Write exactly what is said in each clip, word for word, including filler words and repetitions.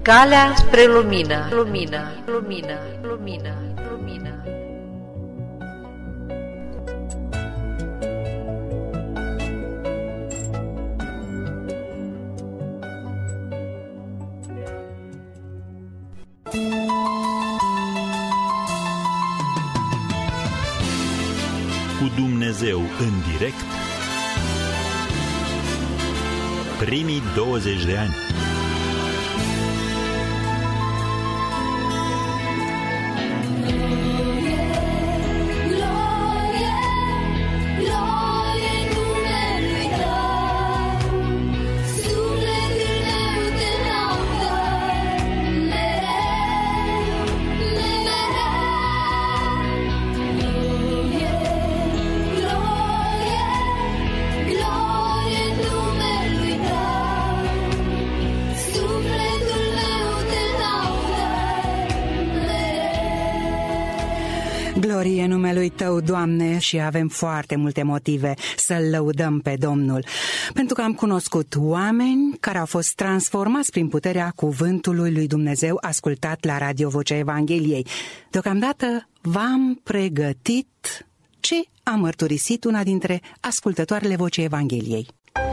Calea spre lumină, lumină, lumină, lumină, lumină. Cu Dumnezeu în direct primii douăzeci de ani. Glorie numelui Tău, Doamne, și avem foarte multe motive să-L lăudăm pe Domnul, pentru că am cunoscut oameni care au fost transformați prin puterea cuvântului lui Dumnezeu ascultat la Radio Vocea Evangheliei. Deocamdată v-am pregătit ce a mărturisit una dintre ascultătoarele Vocii Evangheliei.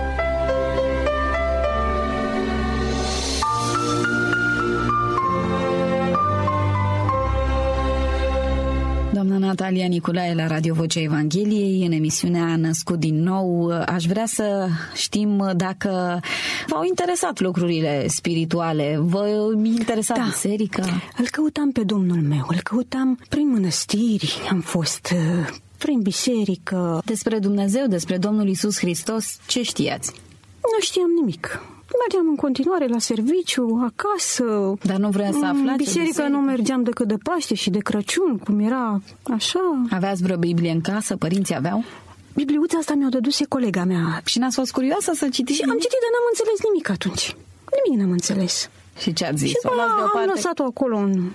Doamna Natalia Nicolae la Radio Vocea Evangheliei, în emisiunea Născut din nou. Aș vrea să știm dacă v-au interesat lucrurile spirituale, vă interesa da. biserica? Îl căutam pe Domnul meu, îl căutam prin mănăstiri, am fost prin biserică. Despre Dumnezeu, despre Domnul Iisus Hristos, ce știați? Nu știam nimic. Mergeam în continuare la serviciu, acasă. Dar nu vreau să aflați? Biserica, biserica nu mergeam decât de Paște și de Crăciun, cum era așa. Aveați vreo Biblie în casă? Părinții aveau? Bibliuța asta mi-o dăduse colega mea. Și n-ați fost curioasă să citiți? Și am citit, dar n-am înțeles nimic atunci. Nimic n-am înțeles. Și ce ați zis? Și o am lăsat-o acolo în...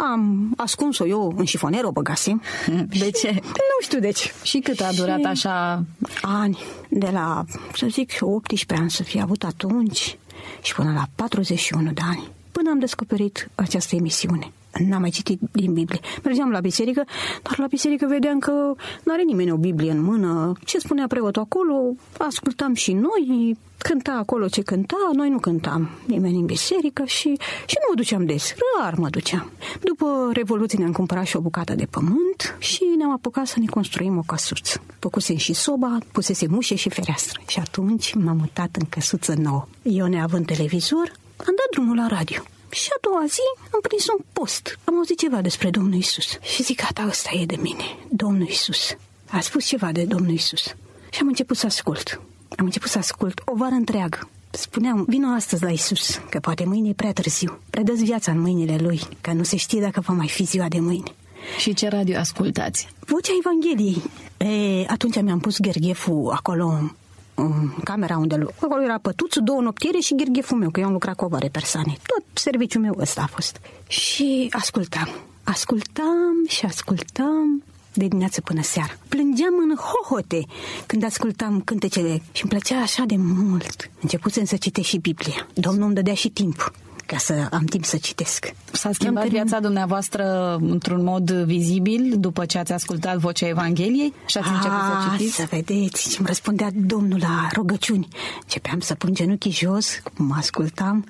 Am ascuns-o eu în șifoner, o băgasem. De ce? Nu știu de ce. Și cât a durat și... așa? Ani. De la, să zic, optsprezece ani să fie avut atunci și până la patruzeci și unu de ani. Până am descoperit această emisiune. N-am mai citit din Biblie. Mergeam la biserică, dar la biserică vedeam că n-are nimeni o Biblie în mână. Ce spunea preotul acolo, ascultam și noi, cânta acolo ce cânta, noi nu cântam nimeni în biserică și, și nu mă duceam des, rar mă duceam. După Revoluție ne-am cumpărat și o bucată de pământ și ne-am apucat să ne construim o căsuță. Făcusem și soba, pusesem ușe și fereastră și atunci m-am mutat în căsuță nouă. Eu, neavând televizor, am dat drumul la radio. Și a doua zi am prins un post. Am auzit ceva despre Domnul Iisus. Și zic, gata, ăsta e de mine. Domnul Iisus. A spus ceva de Domnul Iisus. Și am început să ascult. Am început să ascult o vară întreagă. Spuneam, vino astăzi la Iisus, că poate mâine e prea târziu. Predă-ți viața în mâinile Lui, că nu se știe dacă va mai fi ziua de mâine. Și ce radio ascultați? Vocea Evangheliei. E, atunci mi-am pus ghergheful acolo în camera unde acolo era pătuțul, două noptiere și ghergheful meu, că eu am lucrat cu o mare persoane. Tot serviciul meu ăsta a fost. Și ascultam. Ascultam și ascultam de dimineață până seara. Plângeam în hohote când ascultam cântecele și îmi plăcea așa de mult. Începusem să citesc și Biblia. Domnul îmi dădea și timp ca să am timp să citesc. S-a schimbat termin... viața dumneavoastră într-un mod vizibil după ce ați ascultat Vocea Evangheliei și ați început să citiți? Să vedeți, îmi răspundea Domnul la rugăciuni. Începeam să pun genunchii jos, mă ascultam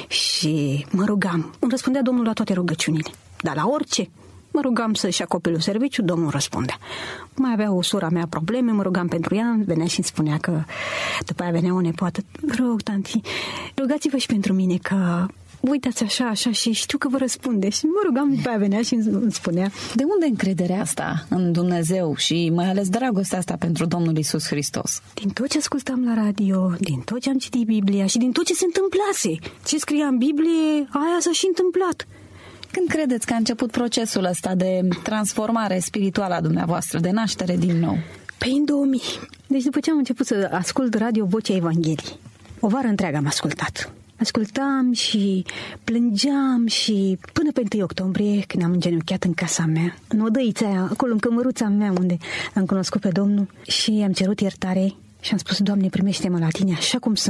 și mă rugam. Îmi răspundea Domnul la toate rugăciunile, dar la orice. Mă rugam să-și ia copilul serviciu, Domnul răspundea. Mai avea o sora mea probleme, mă rugam pentru ea, venea și îmi spunea că după aia venea o nepoată. Rog, tanti, rugați-vă și pentru mine că uitați așa, așa și știu că vă răspunde. Și mă rugam, după aia venea și îmi spunea. De unde încrederea asta în Dumnezeu și mai ales dragostea asta pentru Domnul Iisus Hristos? Din tot ce ascultam la radio, din tot ce am citit Biblia și din tot ce se întâmplase. Ce scria în Biblie, aia s-a și întâmplat. Când credeți că a început procesul ăsta de transformare spirituală a dumneavoastră, de naștere din nou? Păi în două mii. Deci după ce am început să ascult Radio Vocea Evangheliei, o vară întreagă am ascultat. Ascultam și plângeam și până pe întâi octombrie, când am îngenunchiat în casa mea, în odăița aia, acolo în cămăruța mea unde am cunoscut pe Domnul și am cerut iertare și am spus, Doamne, primește-mă la Tine așa cum sunt.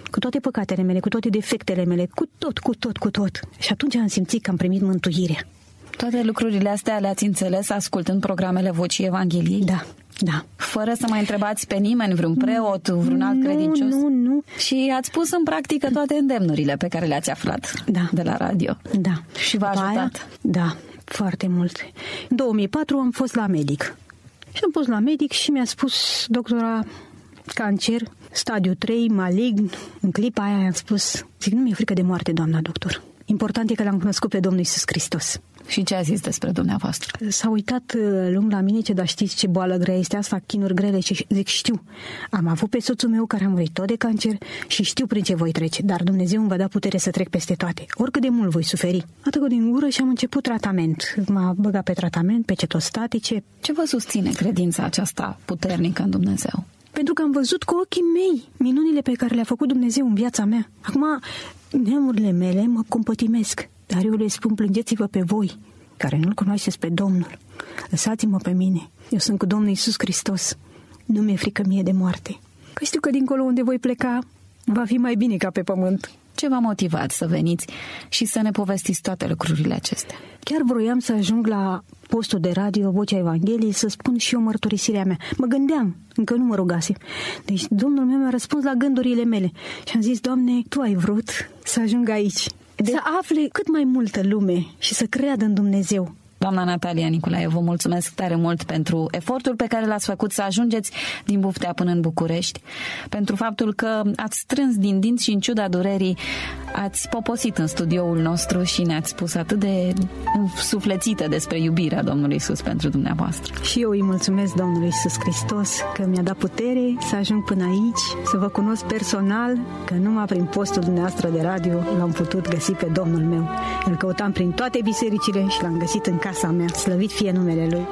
cu toate păcatele mele, cu toate defectele mele, cu tot, cu tot, cu tot. Și atunci am simțit că am primit mântuirea. Toate lucrurile astea le-ați înțeles ascultând programele Vocii Evangheliei? Da, da. Fără să mai întrebați pe nimeni, vreun preot, vreun alt nu, credincios? Nu, nu. Și ați pus în practică toate îndemnurile pe care le-ați aflat da. de la radio. Da. Și v-a ajutat? Aia, da, foarte mult. În două mii patru am fost la medic. Și am fost la medic și mi-a spus doctora cancer, stadiu trei, malign. În clipa aia am spus, zic, nu mi-e frică de moarte, doamna doctor. Important e că l-am cunoscut pe Domnul Iisus Hristos. Și ce a zis despre dumneavoastră? S-a uitat lung la mine, ce dar știți ce boală grea este asta, chinuri grele, și zic, știu. Am avut pe soțul meu care a murit tot de cancer și știu prin ce voi trece, dar Dumnezeu îmi va da putere să trec peste toate. Oricât de mult voi suferi. A tăcut din gură și am început tratament. M-a băgat pe tratament, pe cetostatice. Ce vă susține credința aceasta puternică în Dumnezeu? Pentru că am văzut cu ochii mei minunile pe care le-a făcut Dumnezeu în viața mea. Acum, neamurile mele mă compătimesc, dar eu le spun, plângeți-vă pe voi, care nu-L cunoașteți pe Domnul. Lăsați-mă pe mine. Eu sunt cu Domnul Iisus Hristos. Nu mi-e frică mie de moarte. Că știu că dincolo unde voi pleca, va fi mai bine ca pe pământ. Ce v-a motivat să veniți și să ne povestiți toate lucrurile acestea? Chiar vroiam să ajung la postul de radio Vocea Evangheliei să spun și eu mărturisirea mea. Mă gândeam, încă nu mă rugasem. Deci Domnul meu mi-a răspuns la gândurile mele. Și am zis, Doamne, Tu ai vrut să ajung aici. De... Să afle cât mai multă lume și să creadă în Dumnezeu. Doamna Natalia Niculae, vă mulțumesc tare mult pentru efortul pe care l-ați făcut să ajungeți din Buftea până în București, pentru faptul că ați strâns din dinți și în ciuda durerii ați poposit în studioul nostru și ne-ați spus atât de suflețită despre iubirea Domnului Iisus pentru dumneavoastră. Și eu îi mulțumesc Domnului Iisus Hristos că mi-a dat putere să ajung până aici, să vă cunosc personal, că numai prin postul dumneavoastră de radio l-am putut găsi pe Domnul meu. Îl căutam prin toate bisericile și l-am găsit în casa mea. Slăvit fie numele Lui.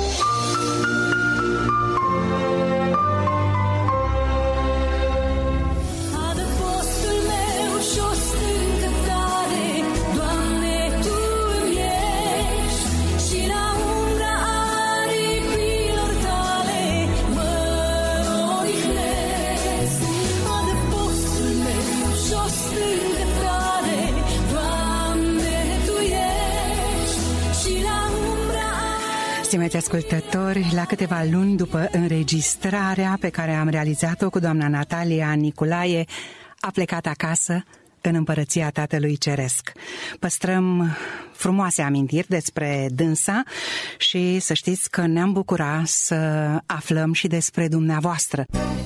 Stimați ascultători, la câteva luni după înregistrarea pe care am realizat-o cu doamna Natalia Niculae, a plecat acasă în împărăția Tatălui Ceresc. Păstrăm frumoase amintiri despre dânsa și să știți că ne-am bucurat să aflăm și despre dumneavoastră.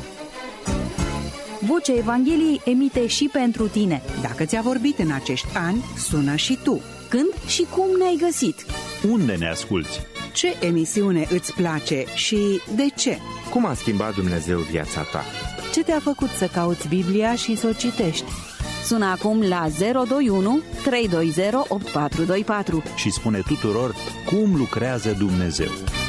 Vocea Evangheliei emite și pentru tine. Dacă ți-a vorbit în acești ani, sună și tu. Când și cum ne-ai găsit? Unde ne asculți? Ce emisiune îți place și de ce? Cum a schimbat Dumnezeu viața ta? Ce te-a făcut să cauți Biblia și să o citești? Sună acum la zero doi unu trei doi zero opt patru doi patru și spune tuturor cum lucrează Dumnezeu.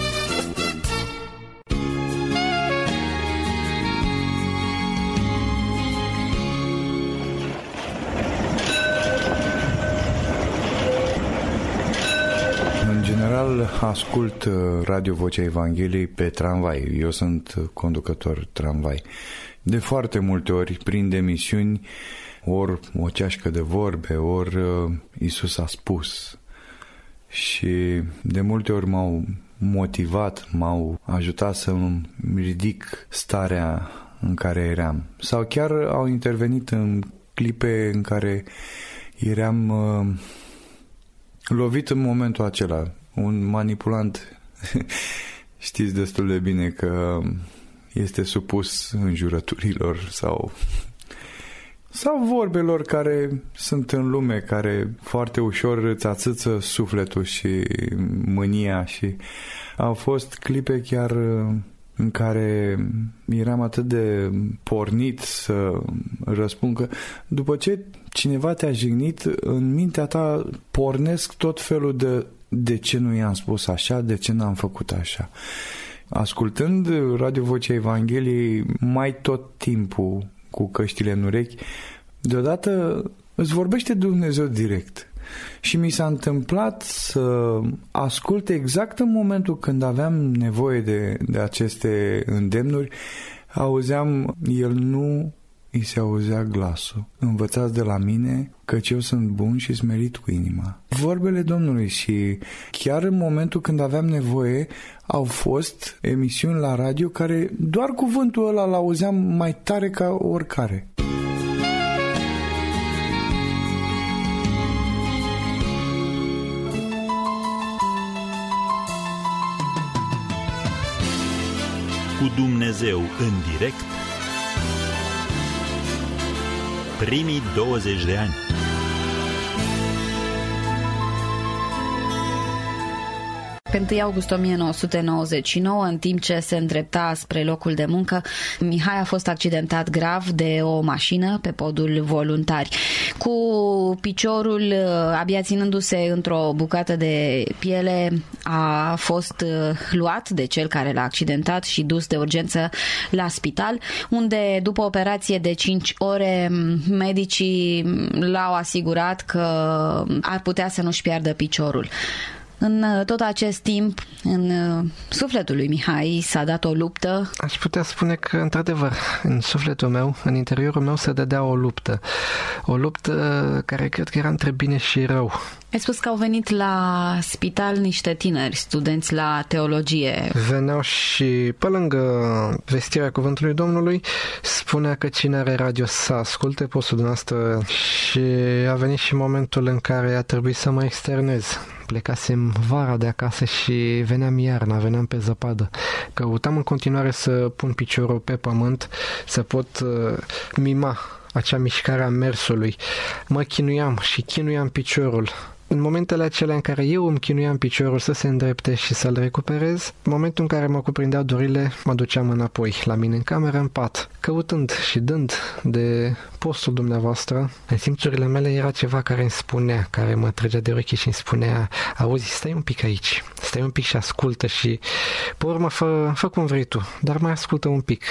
Ascult Radio Vocea Evangheliei pe tramvai. Eu sunt conducător tramvai. De foarte multe ori prind emisiuni, ori o ceașcă de vorbe, ori Iisus a spus. Și de multe ori m-au motivat, m-au ajutat să-mi ridic starea în care eram. Sau chiar au intervenit în clipe în care eram uh, lovit în momentul acela. Un manipulant, știți destul de bine că este supus înjurăturilor sau, sau vorbelor care sunt în lume, care foarte ușor îți ațâță sufletul și mânia. Și au fost clipe chiar în care eram atât de pornit să răspund că după ce cineva te-a jignit, în mintea ta pornesc tot felul de de ce nu i-am spus așa, de ce n-am făcut așa. Ascultând Radio Vocea Evangheliei mai tot timpul cu căștile în urechi, deodată îți vorbește Dumnezeu direct. Și mi s-a întâmplat să ascult exact în momentul când aveam nevoie de, de aceste îndemnuri, auzeam, El nu îi se auzea glasul: învățați de la mine, căci eu sunt bun și smerit cu inima. Vorbele Domnului. Și chiar în momentul când aveam nevoie, au fost emisiuni la radio care doar cuvântul ăla l-auzeam mai tare ca oricare. Cu Dumnezeu în direct primii douăzeci de ani. Pe întâi august o mie nouă sute nouăzeci și nouă, în timp ce se îndrepta spre locul de muncă, Mihai a fost accidentat grav de o mașină pe podul Voluntari. Cu piciorul abia ținându-se într-o bucată de piele, a fost luat de cel care l-a accidentat și dus de urgență la spital, unde după o operație de cinci ore, medicii l-au asigurat că ar putea să nu-și piardă piciorul. În tot acest timp, în sufletul lui Mihai s-a dat o luptă. Aș putea spune că, într-adevăr, în sufletul meu, în interiorul meu se dădea o luptă. O luptă care cred că era între bine și rău. Ai spus că au venit la spital niște tineri, studenți la teologie. Veneau și, pe lângă vestirea cuvântului Domnului, spunea că cine are radio să asculte postul dumneavoastră, și a venit și momentul în care a trebuit să mă externez. Plecasem vara de acasă și veneam iarna, veneam pe zăpadă. Căutam în continuare să pun piciorul pe pământ, să pot uh, mima acea mișcare a mersului. Mă chinuiam și chinuiam piciorul. În momentele acelea în care eu îmi chinuiam piciorul să se îndrepte și să-l recuperez, în momentul în care mă cuprindeau durile, mă duceam înapoi, la mine în cameră, în pat. Căutând și dând de postul dumneavoastră, în simțurile mele era ceva care îmi spunea, care mă trăgea de ureche și îmi spunea: auzi, stai un pic aici, stai un pic și ascultă și, pe urmă, fă, fă cum vrei tu, dar mai ascultă un pic.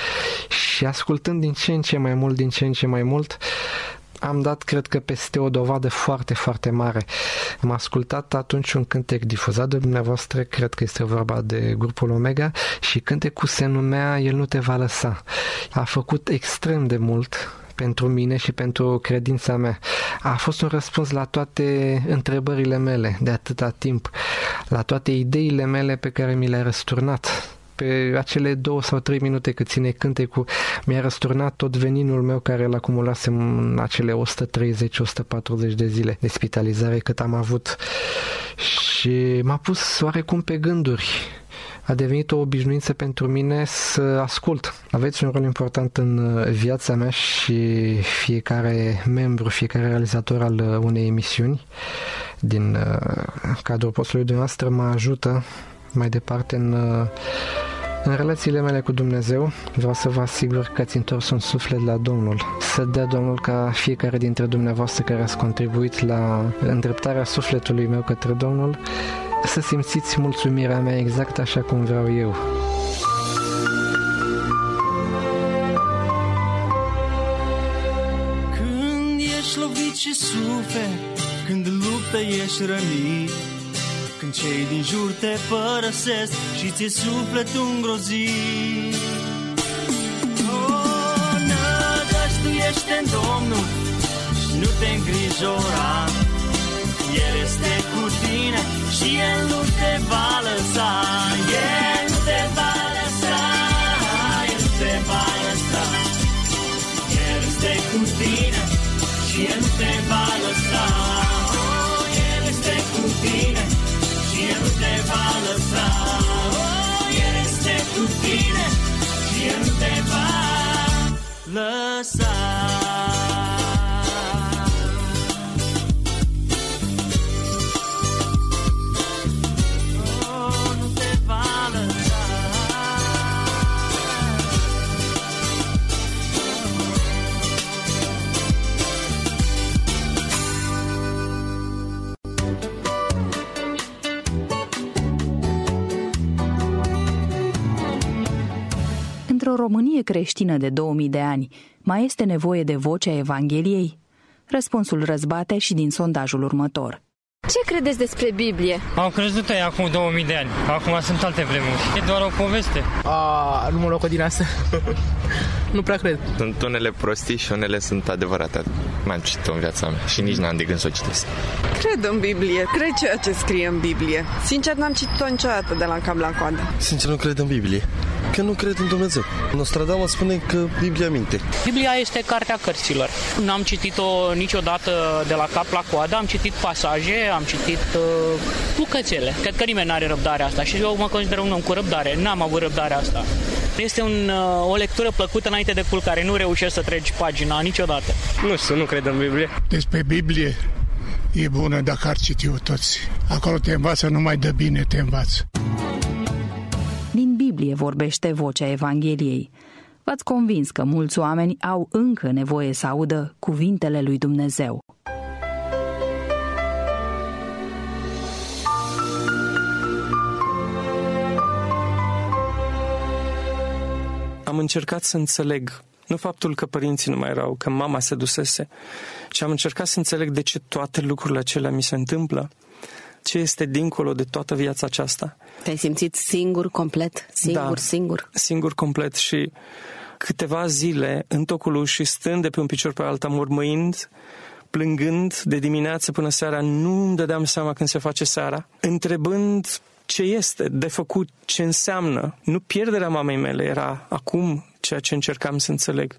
Și ascultând din ce în ce mai mult, din ce în ce mai mult, am dat, cred că, peste o dovadă foarte, foarte mare. Am ascultat atunci un cântec difuzat de dumneavoastră, cred că este vorba de grupul Omega, și cântecul se numea El nu te va lăsa. A făcut extrem de mult pentru mine și pentru credința mea. A fost un răspuns la toate întrebările mele de atâta timp, la toate ideile mele pe care mi le-a răsturnat. Pe acele două sau trei minute cât ține cântecul, mi-a răsturnat tot veninul meu care îl acumulasem în acele o sută treizeci - o sută patruzeci de zile de spitalizare cât am avut. Și m-a pus oarecum pe gânduri. A devenit o obișnuință pentru mine să ascult. Aveți un rol important în viața mea și fiecare membru, fiecare realizator al unei emisiuni din cadrul postului dumneavoastră mă ajută mai departe în, în relațiile mele cu Dumnezeu. Vreau să vă asigur că ați întors un suflet la Domnul. Să dea Domnul ca fiecare dintre dumneavoastră care ați contribuit la îndreptarea sufletului meu către Domnul să simțiți mulțumirea mea exact așa cum vreau eu. Când ești lovit și suferi, când în luptă ești rănit, când cei din jur te părăsesc și ți-e sufletul îngrozit, oh, nădăjduiește în Domnul și nu te îngrijora. El este cu tine și El nu te va lăsa. El nu te va lăsa, El nu te va lăsa. El este cu tine și El nu te va lăsa. Oh, El este cu tine și El nu te va lăsa. Oh, El este cu tine și El nu te va lăsa. Într-o Românie creștină de două mii de ani, mai este nevoie de vocea Evangheliei? Răspunsul răzbate și din sondajul următor. Ce credeți despre Biblie? Am crezut aia acum două mii de ani. Acum sunt alte vremuri. E doar o poveste. A, nu mă loc din asta. Nu prea cred. Sunt unele prostii și unele sunt adevărate. N-am citit-o în viața mea și nici n-am de gând să o citesc. Cred în Biblie. Cred ceea ce scrie în Biblie. Sincer, n-am citit-o niciodată de la cap la coadă. Sincer, nu cred în Biblie. Că nu cred în Dumnezeu. Nostradamus spune că Biblia minte. Biblia este cartea cărților. N-am citit-o niciodată de la cap la coadă, am citit pasaje, am citit uh, bucățele. Cred că nimeni n-are răbdarea asta și eu mă consider un om cu răbdare. N-am avut răbdarea asta. Este un, uh, o lectură plăcută înainte de culcare. Nu reușesc să treci pagina niciodată. Nu știu, nu cred în Biblie. Despre Biblie e bună dacă ar citi-o toți. Acolo te învață, numai de bine te învață. Din Biblie vorbește Vocea Evangheliei. V-ați convins că mulți oameni au încă nevoie să audă cuvintele lui Dumnezeu. Am încercat să înțeleg, nu faptul că părinții nu mai erau, că mama se dusese, ci am încercat să înțeleg de ce toate lucrurile acelea mi se întâmplă, ce este dincolo de toată viața aceasta. Te-ai simțit singur, complet? Singur, da, singur? singur, complet și câteva zile în tocul ușii, stând de pe un picior pe alta, mormăind, plângând de dimineață până seara, nu îmi dădeam seama când se face seara, întrebând ce este de făcut, ce înseamnă. Nu pierderea mamei mele era acum ceea ce încercam să înțeleg.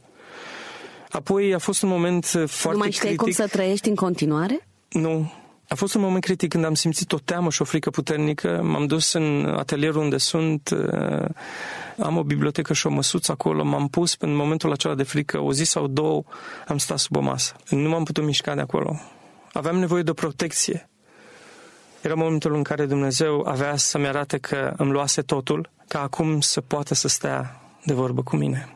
Apoi a fost un moment foarte critic. Nu mai știai cum să trăiești în continuare? Nu. A fost un moment critic când am simțit o teamă și o frică puternică. M-am dus în atelierul unde sunt, am o bibliotecă și o măsuță acolo, m-am pus în momentul acela de frică, o zi sau două am stat sub o masă. Nu m-am putut mișca de acolo. Aveam nevoie de o protecție. Era momentul în care Dumnezeu avea să-mi arate că îmi luase totul, ca acum să poată să stea de vorbă cu mine.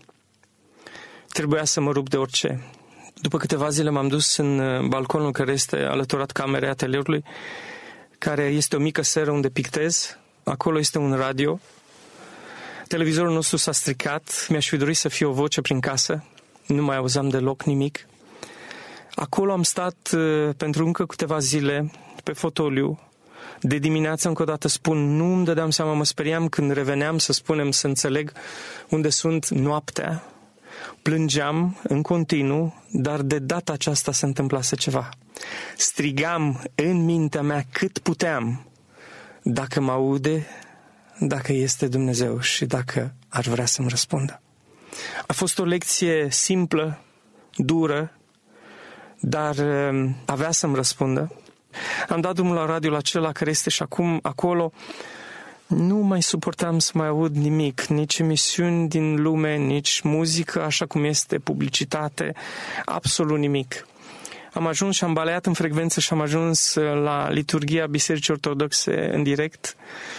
Trebuia să mă rup de orice. După câteva zile m-am dus în balconul care este alăturat camerei atelierului, care este o mică seră unde pictez. Acolo este un radio. Televizorul nostru s-a stricat. Mi-aș fi dorit să fie o voce prin casă. Nu mai auzeam deloc nimic. Acolo am stat pentru încă câteva zile pe fotoliu. De dimineață, încă o dată spun, nu îmi dădeam seama, mă speriam când reveneam să spunem, să înțeleg unde sunt noaptea. Plângeam în continuu, dar de data aceasta se întâmplase ceva. Strigam în mintea mea cât puteam, dacă mă aude, dacă este Dumnezeu și dacă ar vrea să-mi răspundă. A fost o lecție simplă, dură, dar avea să-mi răspundă. Am dat drumul la radiul acela care este și acum acolo. Nu mai suportam să mai aud nimic, nici emisiuni din lume, nici muzică, așa cum este, publicitate, absolut nimic. Am ajuns și am baleat în frecvență și am ajuns la liturghia Bisericii Ortodoxe în direct.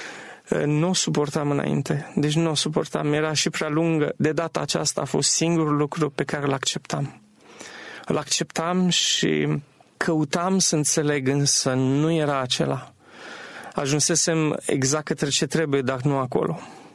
Nu o suportam înainte, deci nu o suportam, era și prea lungă. De data aceasta a fost singurul lucru pe care îl acceptam. Îl acceptam și căutam să înțeleg, însă nu era acela. Ajunsesem exact către ce trebuie, dar nu acolo.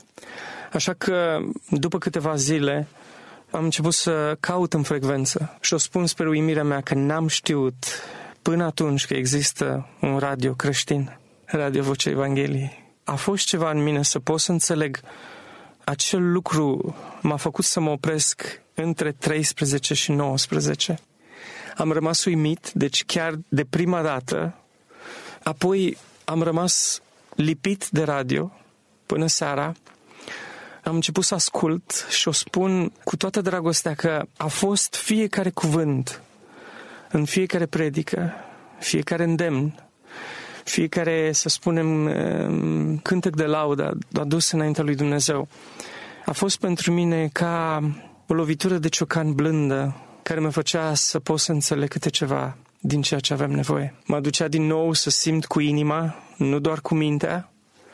Așa că, după câteva zile, am început să caut în frecvență și o spun spre uimirea mea că n-am știut până atunci că există un radio creștin, Radio Vocea Evangheliei. A fost ceva în mine să pot să înțeleg. Acel lucru m-a făcut să mă opresc între treisprezece și nouăsprezece. Am rămas uimit, deci chiar de prima dată. Apoi am rămas lipit de radio până seara. Am început să ascult și o spun cu toată dragostea că a fost fiecare cuvânt, în fiecare predică, fiecare îndemn, fiecare, să spunem, cântec de laudă adus înaintea lui Dumnezeu. A fost pentru mine ca o lovitură de ciocan blândă care mă făcea să pot să înțeleg câte ceva din ceea ce aveam nevoie. Mă aducea din nou să simt cu inima, nu doar cu mintea.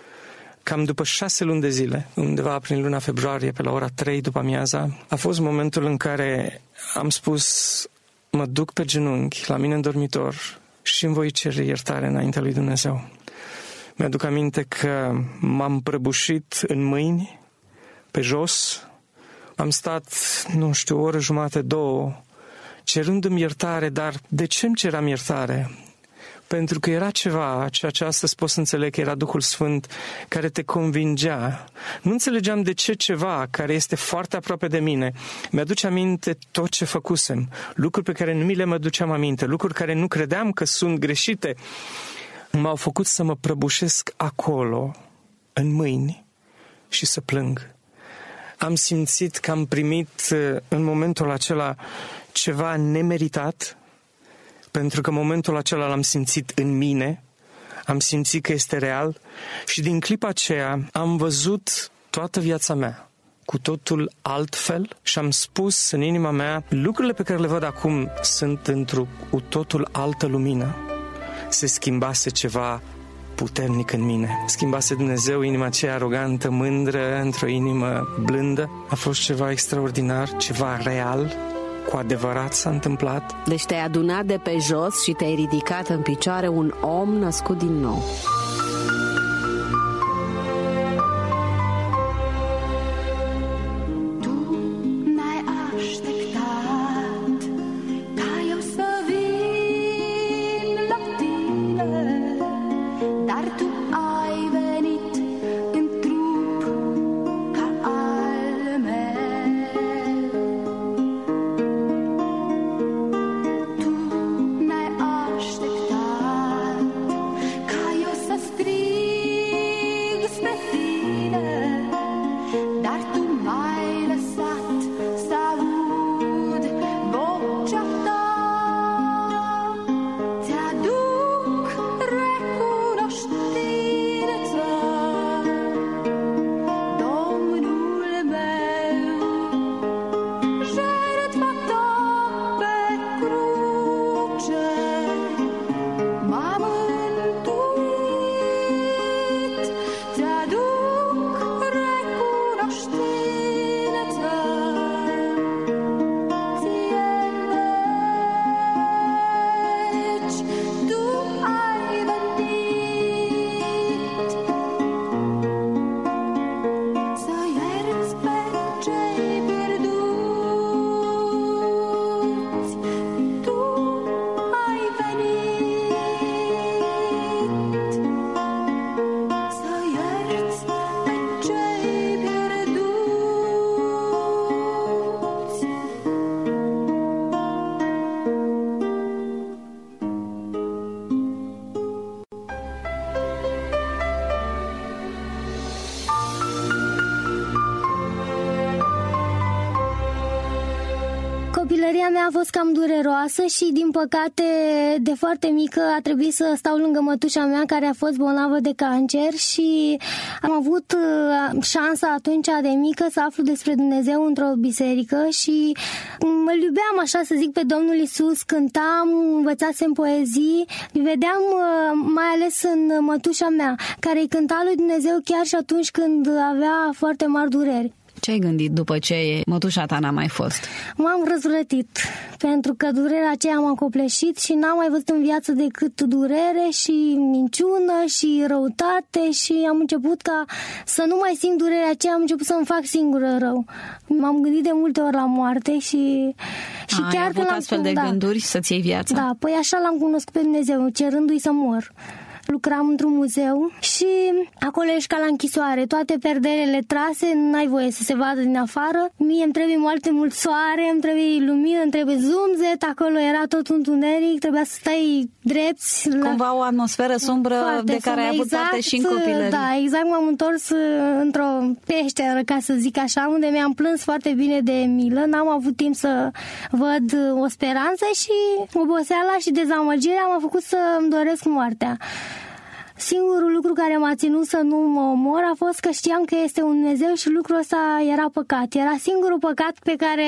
Cam după șase luni de zile, undeva prin luna februarie, pe la ora trei după amiaza, a fost momentul în care am spus, mă duc pe genunchi la mine în dormitor și îmi voi cere iertare înaintea lui Dumnezeu. Mi-aduc aminte că m-am prăbușit în mâini, pe jos. Am stat, nu știu, o oră jumate, două, cerându-mi iertare, dar de ce îmi ceram iertare? pentru că era ceva, ceea ce astăzi pot să înțeleg că era Duhul Sfânt care te convingea. Nu înțelegeam de ce ceva care este foarte aproape de mine mi-aduce aminte tot ce făcusem, lucruri pe care nu mi le mă duceam aminte, lucruri care nu credeam că sunt greșite, m-au făcut să mă prăbușesc acolo, în mâini, și să plâng. Am simțit că am primit în momentul acela ceva nemeritat, pentru că momentul acela l-am simțit în mine, am simțit că este real și din clipa aceea am văzut toată viața mea cu totul altfel și am spus în inima mea, lucrurile pe care le văd acum sunt într-o cu totul altă lumină. Se schimbase ceva puternic în mine. Schimbase Dumnezeu inima aceea arogantă, mândră, într-o inimă blândă. A fost ceva extraordinar, ceva real, cu adevărat s-a întâmplat. Deci te-ai adunat de pe jos și te-ai ridicat în picioare un om născut din nou. Copilăria mea a fost cam dureroasă și, din păcate, de foarte mică a trebuit să stau lângă mătușa mea care a fost bolnavă de cancer și am avut șansa atunci de mică să aflu despre Dumnezeu într-o biserică și îl iubeam, așa să zic, pe Domnul Iisus, cântam, învățasem poezii, vedeam mai ales în mătușa mea care îi cânta lui Dumnezeu chiar și atunci când avea foarte mari dureri. Ce ai gândit după ce mătușa ta n-a mai fost? M-am răzvrătit, pentru că durerea aceea m-a copleșit și n-am mai văzut în viață decât durere și minciună și răutate și am început ca să nu mai simt durerea aceea, am început să-mi fac singură rău. M-am gândit de multe ori la moarte și, și A, chiar ai avut astfel de da, gânduri să-ți iei viața? Da, păi așa l-am cunoscut pe Dumnezeu, cerându-i să mor. Lucram într-un muzeu și acolo ești ca la închisoare, toate perderele trase, n-ai voie să se vadă din afară. Mie îmi trebuie foarte mult soare, îmi trebuie lumină, îmi trebuie zumzet, acolo era tot întuneric, trebuia să stai drepți. La... Cumva o atmosferă sumbră de care ai avut exact, parte și în copilărie. Da, exact, m-am întors într-o peșteră, ca să zic așa, unde mi-am plâns foarte bine de milă, n-am avut timp să văd o speranță și oboseala și dezamăgirea m-a făcut să-mi doresc moartea. Singurul lucru care m-a ținut să nu mă omor a fost că știam că este un Dumnezeu și lucrul ăsta era păcat. Era singurul păcat pe care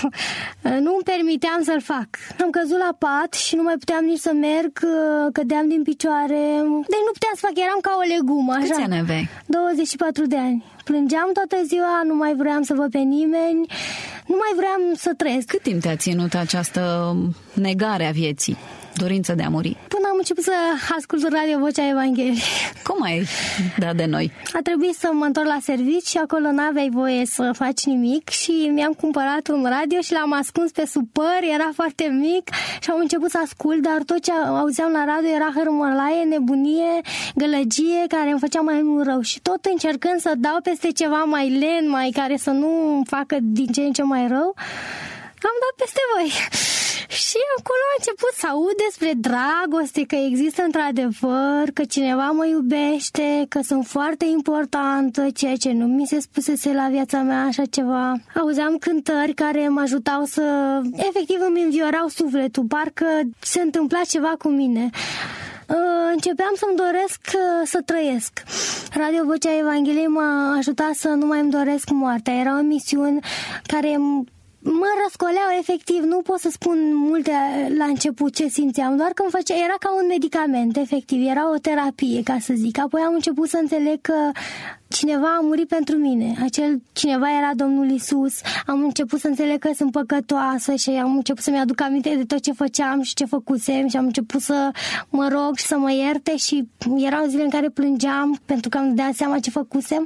nu îmi permiteam să-l fac. Am căzut la pat și nu mai puteam nici să merg, cădeam din picioare. Deci nu puteam să fac, eram ca o legumă. Așa. Câți ani aveai? douăzeci și patru de ani. Plângeam toată ziua, nu mai vreau să văd pe nimeni, nu mai vreau să trăiesc. Cât timp te-a ținut această negare a vieții? Dorință de a muri? Până am început să ascult Radio Vocea Evangheliei. Cum ai dat de noi? A trebuit să mă întorc la serviciu și acolo n-aveai voie să faci nimic și mi-am cumpărat un radio și l-am ascuns pe sub păr, era foarte mic și am început să ascult, dar tot ce auzeam la radio era hărmălaie, nebunie, gălăgie, care îmi făcea mai mult rău și tot încercând să dau peste ceva mai lent, mai care să nu îmi facă din ce în ce mai rău, am dat peste voi. Și acolo a început să aud despre dragoste, că există într-adevăr, că cineva mă iubește, că sunt foarte importantă, ceea ce nu mi se spusese la viața mea așa ceva. Auzeam cântări care mă ajutau să, efectiv îmi înviorau sufletul, parcă se întâmpla ceva cu mine. Începeam să-mi doresc să trăiesc. Radio Vocea Evangheliei m-a ajutat să nu mai îmi doresc moartea. Era o misiune care mă răscoleau efectiv, nu pot să spun multe la început ce simțeam, doar că îmi făcea, era ca un medicament, efectiv, era o terapie, ca să zic. Apoi am început să înțeleg că cineva a murit pentru mine, acel cineva era Domnul Iisus. Am început să înțeleg că sunt păcătoasă și am început să-mi aduc aminte de tot ce făceam și ce făcusem și am început să mă rog și să mă ierte și erau zile în care plângeam pentru că am dat seama ce făcusem.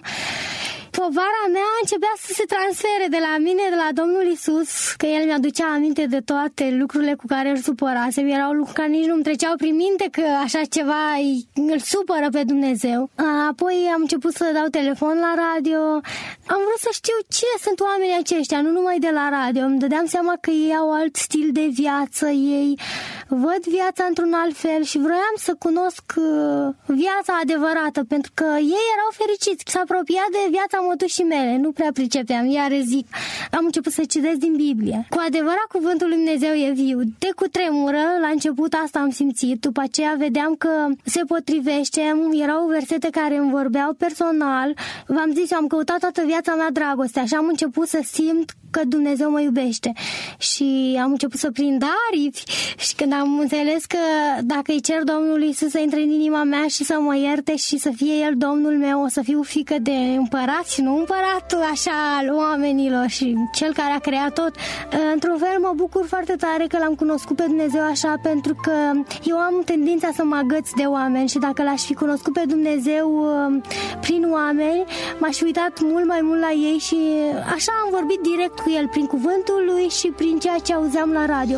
Povara mea începea să se transfere de la mine, de la Domnul Iisus, că El mi-aducea aminte de toate lucrurile cu care îl supărasem. Erau lucruri care nici nu-mi treceau prin minte că așa ceva îl supără pe Dumnezeu. Apoi am început să dau telefon la radio. Am vrut să știu cine sunt oamenii aceștia, nu numai de la radio. Îmi dădeam seama că ei au alt stil de viață, ei văd viața într-un alt fel și vroiam să cunosc viața adevărată, pentru că ei erau fericiți, s-a apropiat de viața mătușii mele, nu prea pricepeam, iar zic, am început să citesc din Biblie. Cu adevărat cuvântul lui Dumnezeu e viu, te cutremură, la început asta am simțit, după aceea vedeam că se potrivește, erau versete care îmi vorbeau personal, v-am zis, eu am căutat toată viața mea dragostea și am început să simt că Dumnezeu mă iubește și am început să prind aripi și când am înțeles că dacă îi cer Domnului Iisus să intre în inima mea și să mă ierte și să fie El Domnul meu, o să fiu fiică de împărat și nu împăratul așa al oamenilor și Cel care a creat tot. Într-un fel mă bucur foarte tare că L-am cunoscut pe Dumnezeu așa, pentru că eu am tendința să mă agăț de oameni și dacă L-aș fi cunoscut pe Dumnezeu prin oameni, m-aș fi uitat mult mai mult la ei și așa am vorbit direct cu El, prin cuvântul Lui și prin ceea ce auzeam la radio.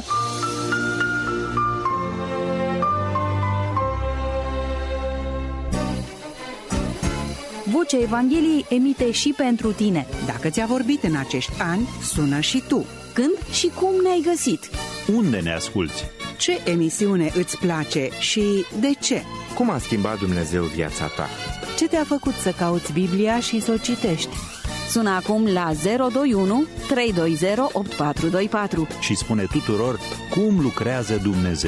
Vocea Evangheliei emite și pentru tine. Dacă ți-a vorbit în acești ani, sună și tu. Când și cum ne-ai găsit? Unde ne asculți? Ce emisiune îți place și de ce? Cum a schimbat Dumnezeu viața ta? Ce te-a făcut să cauți Biblia și să o citești? Sună acum la zero doi unu trei doi zero opt patru doi patru și spune tuturor cum lucrează Dumnezeu.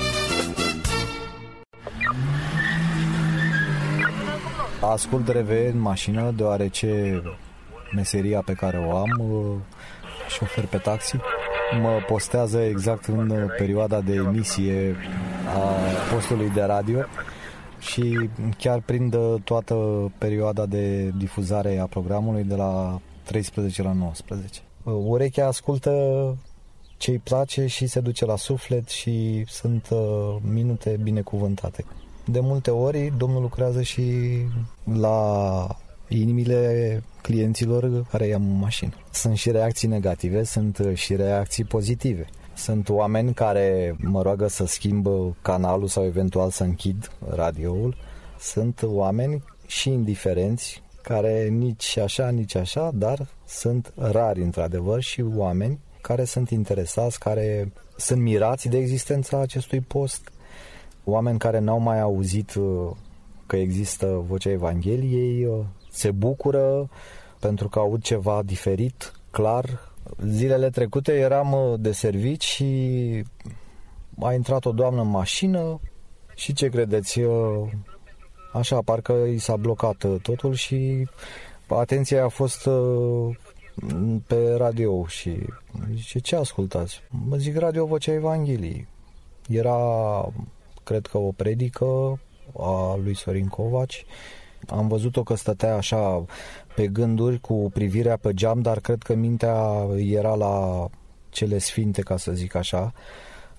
Ascult R V în mașină deoarece meseria pe care o am, șofer pe taxi, mă postează exact în perioada de emisie a postului de radio și chiar prind toată perioada de difuzare a programului de la treisprezece la nouăsprezece. Urechea ascultă ce-i place și se duce la suflet și sunt minute binecuvântate. De multe ori Domnul lucrează și la inimile clienților care iau în mașină. Sunt și reacții negative, sunt și reacții pozitive. Sunt oameni care mă roagă să schimb canalul sau eventual să închid radioul. Sunt oameni și indiferenți care nici așa, nici așa, dar sunt rari într-adevăr și oameni care sunt interesați, care sunt mirați de existența acestui post. Oameni care n-au mai auzit că există Vocea Evangheliei se bucură pentru că aud ceva diferit, clar. Zilele trecute eram de servici și a intrat o doamnă în mașină și ce credeți? Așa, parcă i s-a blocat totul și atenția a fost pe radio și zice, ce ascultați? Mă zic, Radio Vocea Evangheliei. Era, cred că, o predică a lui Sorin Covaci. Am văzut-o că stătea așa pe gânduri cu privirea pe geam, dar cred că mintea era la cele sfinte, ca să zic așa.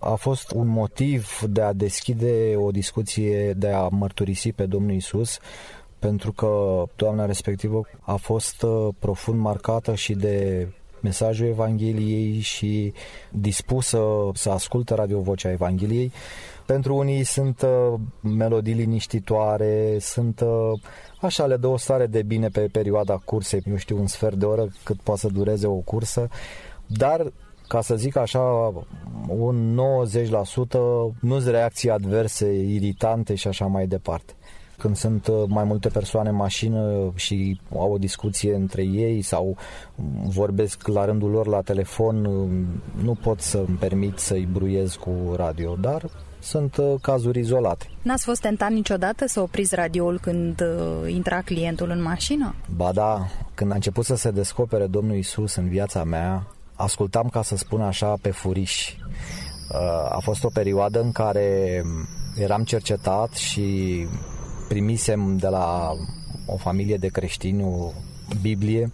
A fost un motiv de a deschide o discuție, de a mărturisi pe Domnul Iisus, pentru că doamna respectivă a fost profund marcată și de mesajul Evangheliei și dispusă să asculte Radio Vocea Evangheliei. Pentru unii sunt melodii liniștitoare, sunt așa, le dă o stare de bine pe perioada cursei, nu știu, un sfert de oră cât poate să dureze o cursă, dar, ca să zic așa, un nouăzeci la sută nu-s reacții adverse, iritante și așa mai departe. Când sunt mai multe persoane în mașină și au o discuție între ei sau vorbesc la rândul lor la telefon, nu pot să-mi permit să-i bruiez cu radio, dar sunt cazuri izolate. N-ați fost tentat niciodată să opriți radioul când intra clientul în mașină? Ba da, când a început să se descopere Domnul Iisus în viața mea, ascultam, ca să spun așa, pe furiș. A fost o perioadă în care eram cercetat și primisem de la o familie de creștini o Biblie.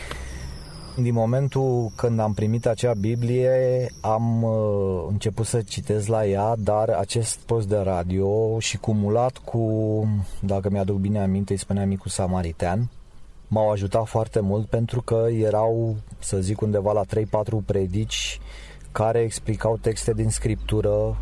Din momentul când am primit acea Biblie, am uh, început să citesc la ea, dar acest post de radio și cumulat cu, dacă mi-aduc bine aminte, îi spunea Micul Samaritean, m-au ajutat foarte mult, pentru că erau, să zic, undeva la trei patru predici care explicau texte din Scriptură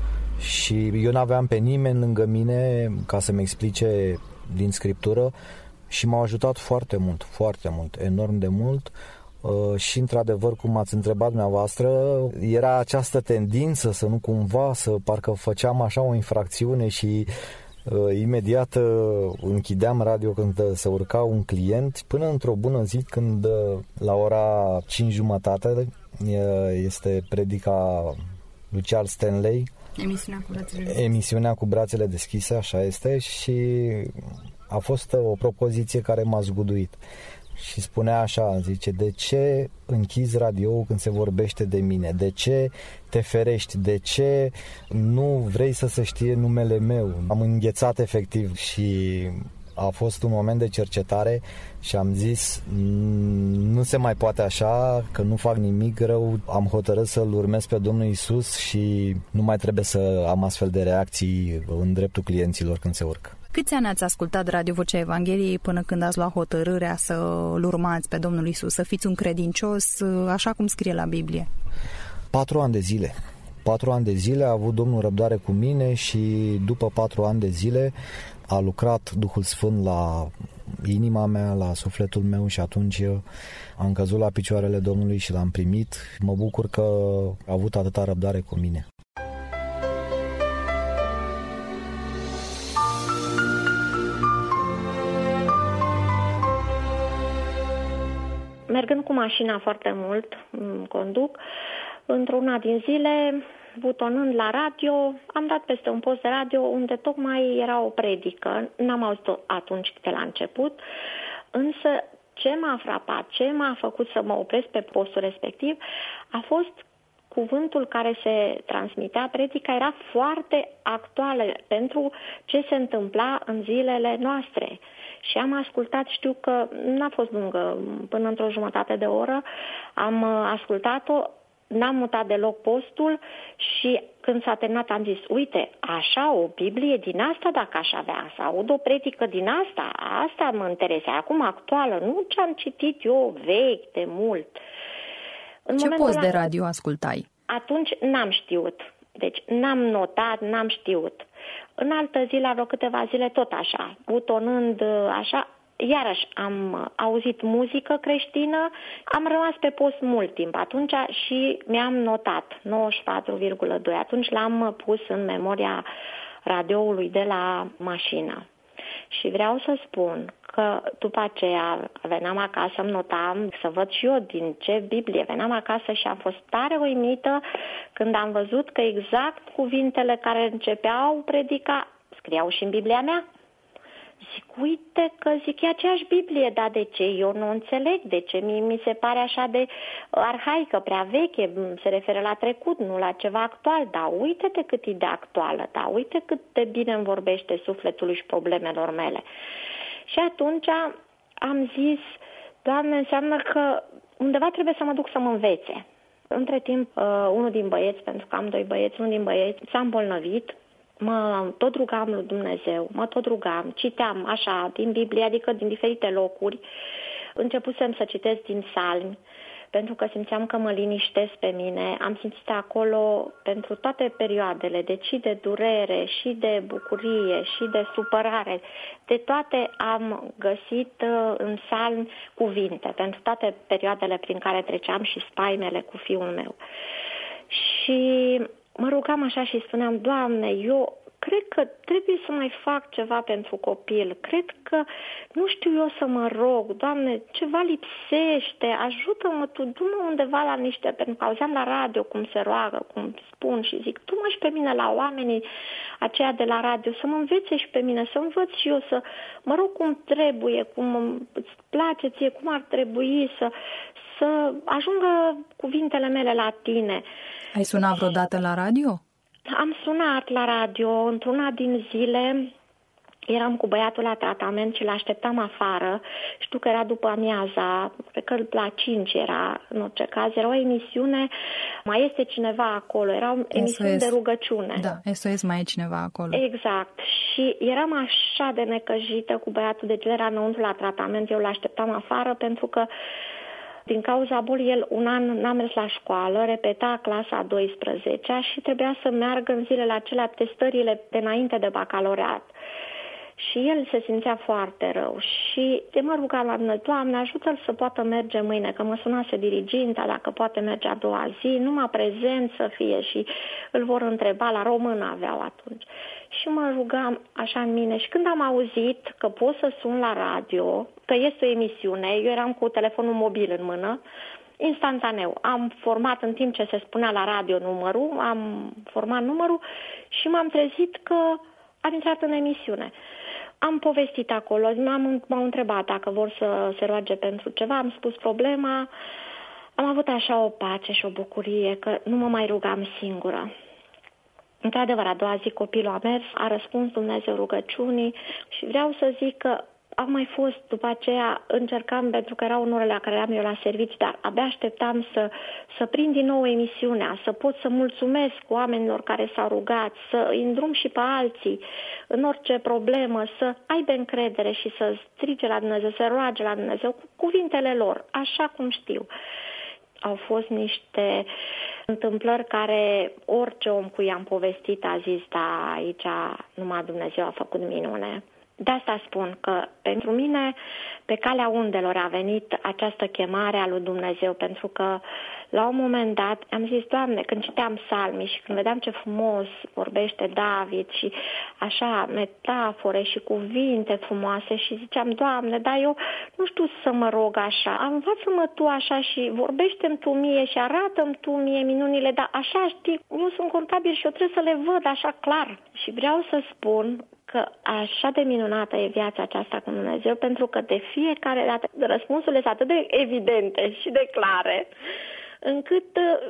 și eu n-aveam pe nimeni lângă mine ca să-mi explice din Scriptură și m-au ajutat foarte mult, foarte mult, enorm de mult. Și într-adevăr, cum ați întrebat dumneavoastră, era această tendință să nu cumva, să parcă făceam așa o infracțiune și uh, imediat uh, închideam radio când uh, se urca un client, până într-o bună zi când uh, la ora cinci jumătate uh, este predica lui Charles Stanley, emisiunea cu brațele deschise. emisiunea cu brațele deschise, așa este, și a fost o propoziție care m-a zguduit. Și spunea așa, zice, de ce închizi radio-ul când se vorbește de mine? De ce te ferești? De ce nu vrei să se știe numele meu? Am înghețat efectiv și a fost un moment de cercetare și am zis, nu se mai poate așa, că nu fac nimic rău, am hotărât să-L urmez pe Domnul Iisus și nu mai trebuie să am astfel de reacții în dreptul clienților când se urcă. Câți ani ați ascultat Radio Vocea Evangheliei până când ați luat hotărârea să-L urmați pe Domnul Iisus, să fiți un credincios, așa cum scrie la Biblie? Patru ani de zile. Patru ani de zile a avut Domnul răbdare cu mine și după patru ani de zile a lucrat Duhul Sfânt la inima mea, la sufletul meu și atunci am căzut la picioarele Domnului și l-am primit. Mă bucur că a avut atâta răbdare cu mine. Mergând cu mașina foarte mult, conduc, într-una din zile, butonând la radio, am dat peste un post de radio unde tocmai era o predică. N-am auzit-o atunci de la început, însă ce m-a frapat, ce m-a făcut să mă opresc pe postul respectiv, a fost cuvântul care se transmitea. Predica era foarte actuală pentru ce se întâmpla în zilele noastre. Și am ascultat, știu că n-a fost lungă, până într-o jumătate de oră, am ascultat-o, n-am mutat deloc postul și când s-a terminat am zis, uite, așa o Biblie din asta dacă aș avea, să aud o predică din asta, asta mă interesează, acum actuală, nu ce am citit eu vechi de mult. În ce post de radio ascultai? Atunci n-am știut, deci n-am notat, n-am știut. În altă zi, la vreo câteva zile, tot așa, butonând așa, iarăși am auzit muzică creștină, am rămas pe post mult timp atunci și mi-am notat nouăzeci și patru virgulă doi. Atunci l-am pus în memoria radioului de la mașină. Și vreau să spun că după aceea veneam acasă, îmi notam să văd și eu din ce Biblie. Veneam acasă și am fost tare uimită când am văzut că exact cuvintele care începeau predica scriau și în Biblia mea. Zic, uite că zic, e aceeași Biblie, dar de ce? Eu nu înțeleg, de ce mi, mi se pare așa de arhaică, prea veche, se referă la trecut, nu la ceva actual, dar uite-te cât e de actuală, dar uite cât de bine îmi vorbește sufletul și problemelor mele. Și atunci am zis, Doamne, înseamnă că undeva trebuie să mă duc să mă învețe. Între timp, unul din băieți, pentru că am doi băieți, unul din băieți s-a îmbolnăvit. Mă tot rugam lui Dumnezeu, mă tot rugam, citeam așa din Biblie, adică din diferite locuri. Începusem să citesc din Psalmi, pentru că simțeam că mă liniștesc pe mine. Am simțit acolo pentru toate perioadele, deci și de durere, și de bucurie, și de supărare. De toate am găsit în Psalmi cuvinte, pentru toate perioadele prin care treceam și spaimele cu fiul meu. Și mă rugam așa și spuneam, Doamne, eu cred că trebuie să mai fac ceva pentru copil. Cred că nu știu eu să mă rog. Doamne, ceva lipsește. Ajută-mă Tu, du-mă undeva la niște... Pentru că auzeam la radio cum se roagă, cum spun și zic, du-mă și pe mine la oamenii aceia de la radio, să mă învețe și pe mine, să învăț și eu, să mă rog cum trebuie, cum îți place ție, cum ar trebui să, să ajungă cuvintele mele la Tine. Ai sunat vreodată la radio? Am sunat la radio într-una din zile, eram cu băiatul la tratament și l-așteptam afară. Știu că era după amiaza, cred că la cinci era, în orice caz. Era o emisiune, mai este cineva acolo, era o emisiune de rugăciune. Da, S O S mai e cineva acolo. Exact. Și eram așa de necăjită cu băiatul, deci el era înăuntru la tratament, eu l-așteptam afară pentru că din cauza bolii, el un an n-a mers la școală, repeta clasa a douăsprezecea și trebuia să meargă în zilele acelea testările de înainte de bacalaureat. Și el se simțea foarte rău și de mă rugam la Dumnezeu, Doamne, ajută-l să poată merge mâine, că mă sunase diriginta dacă poate merge a doua zi, numai prezent să fie și îl vor întreba, la română aveau atunci. Și mă rugam așa în mine și când am auzit că pot să sun la radio, că este o emisiune, eu eram cu telefonul mobil în mână, instantaneu. Am format în timp ce se spunea la radio numărul, am format numărul și m-am trezit că am intrat în emisiune. Am povestit acolo, m-am, m-au întrebat dacă vor să se roage pentru ceva, am spus problema, am avut așa o pace și o bucurie că nu mă mai rugam singură. Într-adevăr, a doua zi copilul a mers, a răspuns Dumnezeu rugăciunii și vreau să zic că am mai fost, după aceea încercam, pentru că erau în orele la care eram eu la servici, dar abia așteptam să, să prind din nou emisiunea, să pot să mulțumesc oamenilor care s-au rugat, să îi îndrum și pe alții în orice problemă, să aibă încredere și să strige la Dumnezeu, să roage la Dumnezeu cu cuvintele lor, așa cum știu. Au fost niște întâmplări care orice om cu i-am povestit a zis, da, aici numai Dumnezeu a făcut minune. De asta spun că pentru mine pe calea undelor a venit această chemare a lui Dumnezeu, pentru că la un moment dat am zis, Doamne, când citeam psalmii și când vedeam ce frumos vorbește David și așa metafore și cuvinte frumoase și ziceam, Doamne, dar eu nu știu să mă rog așa, învață-mă Tu așa și vorbește-mi Tu mie și arată-mi Tu mie minunile, dar așa știi, eu sunt contabil și eu trebuie să le văd așa clar. Și vreau să spun că așa de minunată e viața aceasta cu Dumnezeu, pentru că de fiecare dată răspunsurile sunt atât de evidente și de clare, încât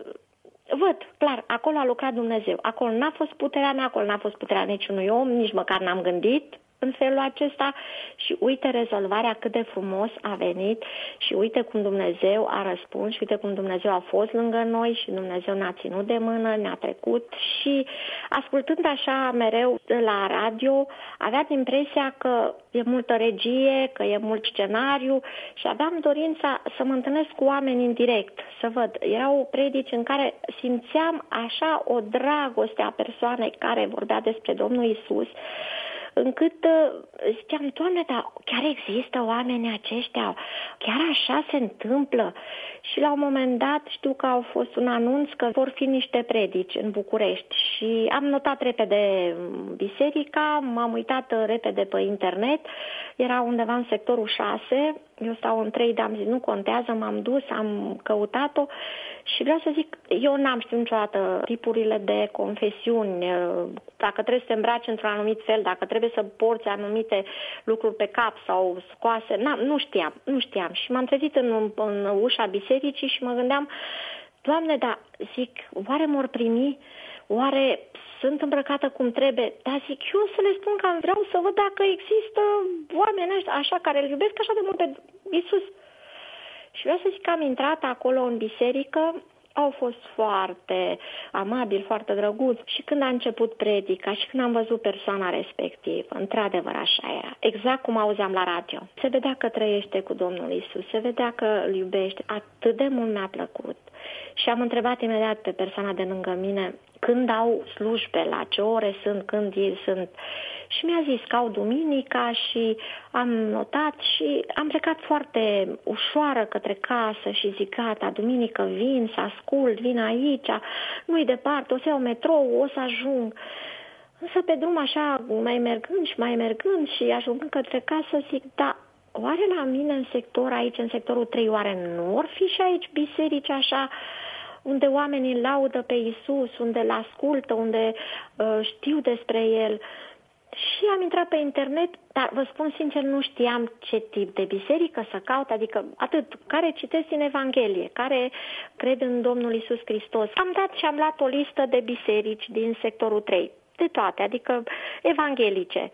văd, clar, acolo a lucrat Dumnezeu. Acolo n-a fost puterea mea, acolo n-a fost puterea niciunui om, nici măcar n-am gândit în felul acesta și uite rezolvarea cât de frumos a venit și uite cum Dumnezeu a răspuns și uite cum Dumnezeu a fost lângă noi și Dumnezeu ne-a ținut de mână, ne-a trecut și ascultând așa mereu la radio aveam impresia că e multă regie, că e mult scenariu și aveam dorința să mă întâlnesc cu oameni în direct, să văd. Erau predici în care simțeam așa o dragoste a persoanei care vorbea despre Domnul Iisus, încât ziceam, Doamne, dar chiar există oamenii aceștia? Chiar așa se întâmplă? Și la un moment dat știu că au fost un anunț că vor fi niște predici în București și am notat repede biserica, m-am uitat repede pe internet, era undeva în sectorul șase, eu stau în trei, dar am zis, nu contează, m-am dus, am căutat-o și vreau să zic, eu n-am știut niciodată tipurile de confesiuni, dacă trebuie să te îmbraci într-un anumit fel, dacă trebuie să porți anumite lucruri pe cap sau scoase, n-am, nu știam, nu știam și m-am trezit în, în ușa bisericii și mă gândeam, Doamne, dar zic, oare m-or primi? Oare sunt îmbrăcată cum trebuie? Dar zic, eu să le spun că vreau să văd dacă există oameni așa care îl iubesc așa de mult pe Iisus. Și vreau să zic că am intrat acolo în biserică, Au fost foarte amabili, foarte drăguți și când a început predica și când am văzut persoana respectivă, într-adevăr așa era, exact cum auzeam la radio. Se vedea că trăiește cu Domnul Iisus, se vedea că îl iubește, atât de mult mi-a plăcut. Și am întrebat imediat pe persoana de lângă mine când au slujbe, la ce ore sunt, când ei sunt. Și mi-a zis că au duminica și am notat și am plecat foarte ușoară către casă și zic gata, duminică vin să ascult, vin aici, nu-i departe, o să iau metrou, o să ajung. Însă pe drum așa, mai mergând și mai mergând și ajungând către casă, zic da, oare la mine în sector aici, în sectorul trei, oare nu or fi și aici biserici așa unde oamenii îl laudă pe Iisus, unde îl ascultă, unde uh, știu despre el? Și am intrat pe internet, dar vă spun sincer, nu știam ce tip de biserică să caut, adică atât, care citesc din Evanghelie, care cred în Domnul Iisus Hristos. Am dat și am luat o listă de biserici din sectorul trei, de toate, adică evanghelice.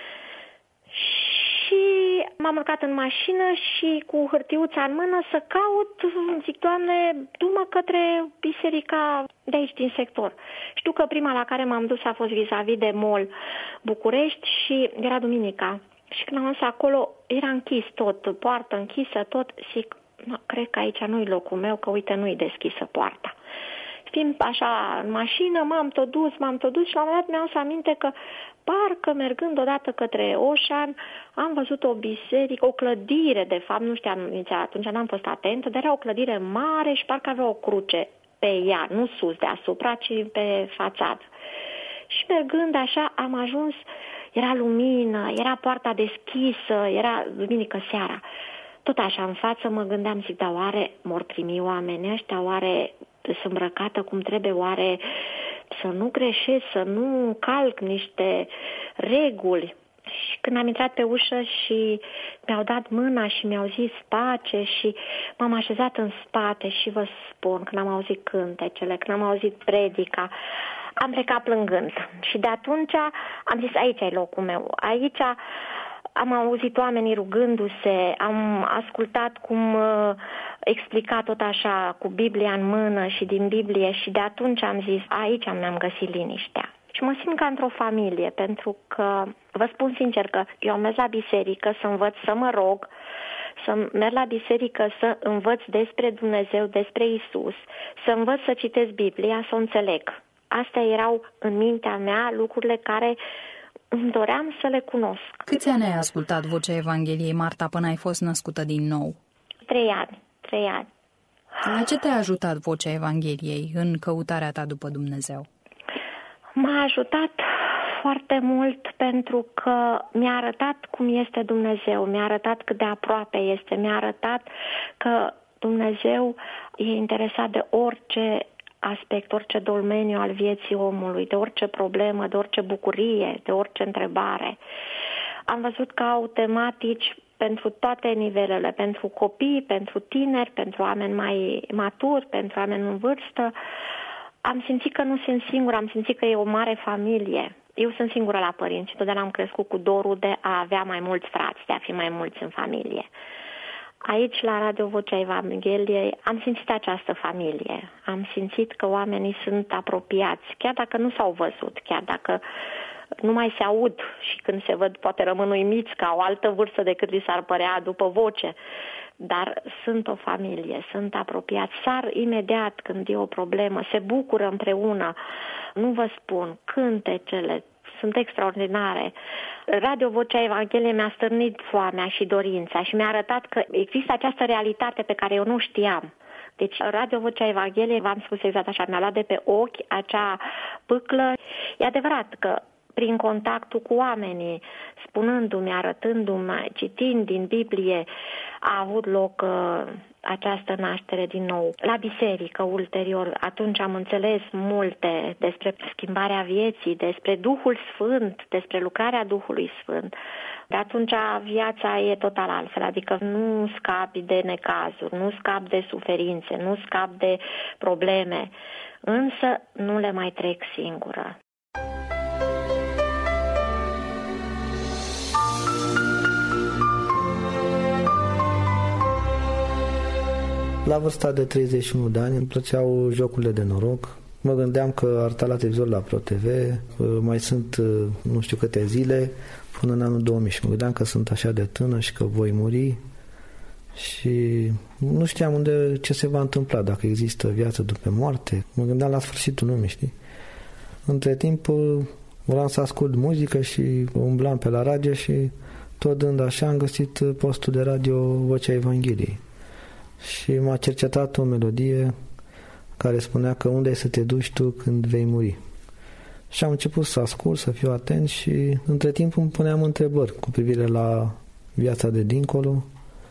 Și m-am urcat în mașină și cu hârtiuța în mână să caut, zic, Doamne, du-mă către biserica de aici din sector. Știu că prima la care m-am dus a fost vis-a-vis de Mall București și era duminica. Și când am ajuns acolo, era închis tot, poartă închisă, tot. Zic, no, cred că aici nu-i locul meu, că uite, nu-i deschisă poarta. Fiind așa în mașină, m-am tot dus, m-am tot dus și la un moment dat mi-am să aminte că parcă mergând odată către Oșan, am văzut o biserică, o clădire, de fapt, nu știam, atunci n-am fost atentă, dar era o clădire mare și parcă avea o cruce pe ea, nu sus deasupra, ci pe fațadă. Și mergând așa, am ajuns, era lumină, era poarta deschisă, era duminică seara. Tot așa, în față mă gândeam, zic, dar oare mor primi oamenii ăștia, oare sunt îmbrăcată cum trebuie, oare să nu greșesc, să nu calc niște reguli. Și când am intrat pe ușă și mi-au dat mâna și mi-au zis pace și m-am așezat în spate și vă spun, când am auzit cântecele, când am auzit predica, am plecat plângând. Și de atunci am zis, aici e locul meu, aici am auzit oamenii rugându-se, am ascultat cum uh, explica tot așa cu Biblia în mână și din Biblie și de atunci am zis, aici mi-am găsit liniștea. Și mă simt ca într-o familie, pentru că vă spun sincer că eu am mers la biserică să învăț să mă rog, să merg la biserică să învăț despre Dumnezeu, despre Isus, să învăț să citesc Biblia, să o înțeleg. Astea erau în mintea mea lucrurile care îmi doream să le cunosc. Câți ani ai ascultat vocea Evangheliei, Marta, până ai fost născută din nou? Trei ani, trei ani. La ce te-a ajutat vocea Evangheliei în căutarea ta după Dumnezeu? M-a ajutat foarte mult pentru că mi-a arătat cum este Dumnezeu, mi-a arătat cât de aproape este, mi-a arătat că Dumnezeu e interesat de orice aspect, orice domeniu al vieții omului, de orice problemă, de orice bucurie, de orice întrebare. Am văzut că au tematici pentru toate nivelele, pentru copii, pentru tineri, pentru oameni mai maturi, pentru oameni în vârstă. Am simțit că nu sunt singură, am simțit că e o mare familie. Eu sunt singură la părinți și totdeauna am crescut cu dorul de a avea mai mulți frați, de a fi mai mulți în familie. Aici, la Radio Vocea Evangheliei, am simțit această familie. Am simțit că oamenii sunt apropiați, chiar dacă nu s-au văzut, chiar dacă nu mai se aud și când se văd poate rămân uimiți ca o altă vârstă decât li s-ar părea după voce. Dar sunt o familie, sunt apropiați, sar imediat când e o problemă, se bucură împreună. Nu vă spun, cântecele sunt extraordinare. Radio Vocea Evangheliei mi-a stârnit foamea și dorința și mi-a arătat că există această realitate pe care eu nu știam. Deci Radio Vocea Evangheliei, v-am spus exact așa, mi-a luat de pe ochi acea pâclă. E adevărat că prin contactul cu oamenii, spunându-mi, arătându-mi, citind din Biblie, a avut loc uh, această naștere din nou. La biserică, ulterior, atunci am înțeles multe despre schimbarea vieții, despre Duhul Sfânt, despre lucrarea Duhului Sfânt. De atunci viața e total altfel, adică nu scapi de necazuri, nu scapi de suferințe, nu scapi de probleme, însă nu le mai trec singură. La vârsta de treizeci și unu de ani îmi plăceau jocurile de noroc. Mă gândeam că ar sta la televizor la Pro T V, mai sunt nu știu câte zile până în anul două mii și mă gândeam că sunt așa de tânăr și că voi muri și nu știam unde, ce se va întâmpla, dacă există viață după moarte. Mă gândeam la sfârșitul lumii, știi? Între timp vreau să ascult muzică și umblam pe la radio și tot dând așa am găsit postul de radio Vocea Evangheliei și m-a cercetat o melodie care spunea că unde ai să te duci tu când vei muri. Și am început să ascult, să fiu atent și între timp îmi puneam întrebări cu privire la viața de dincolo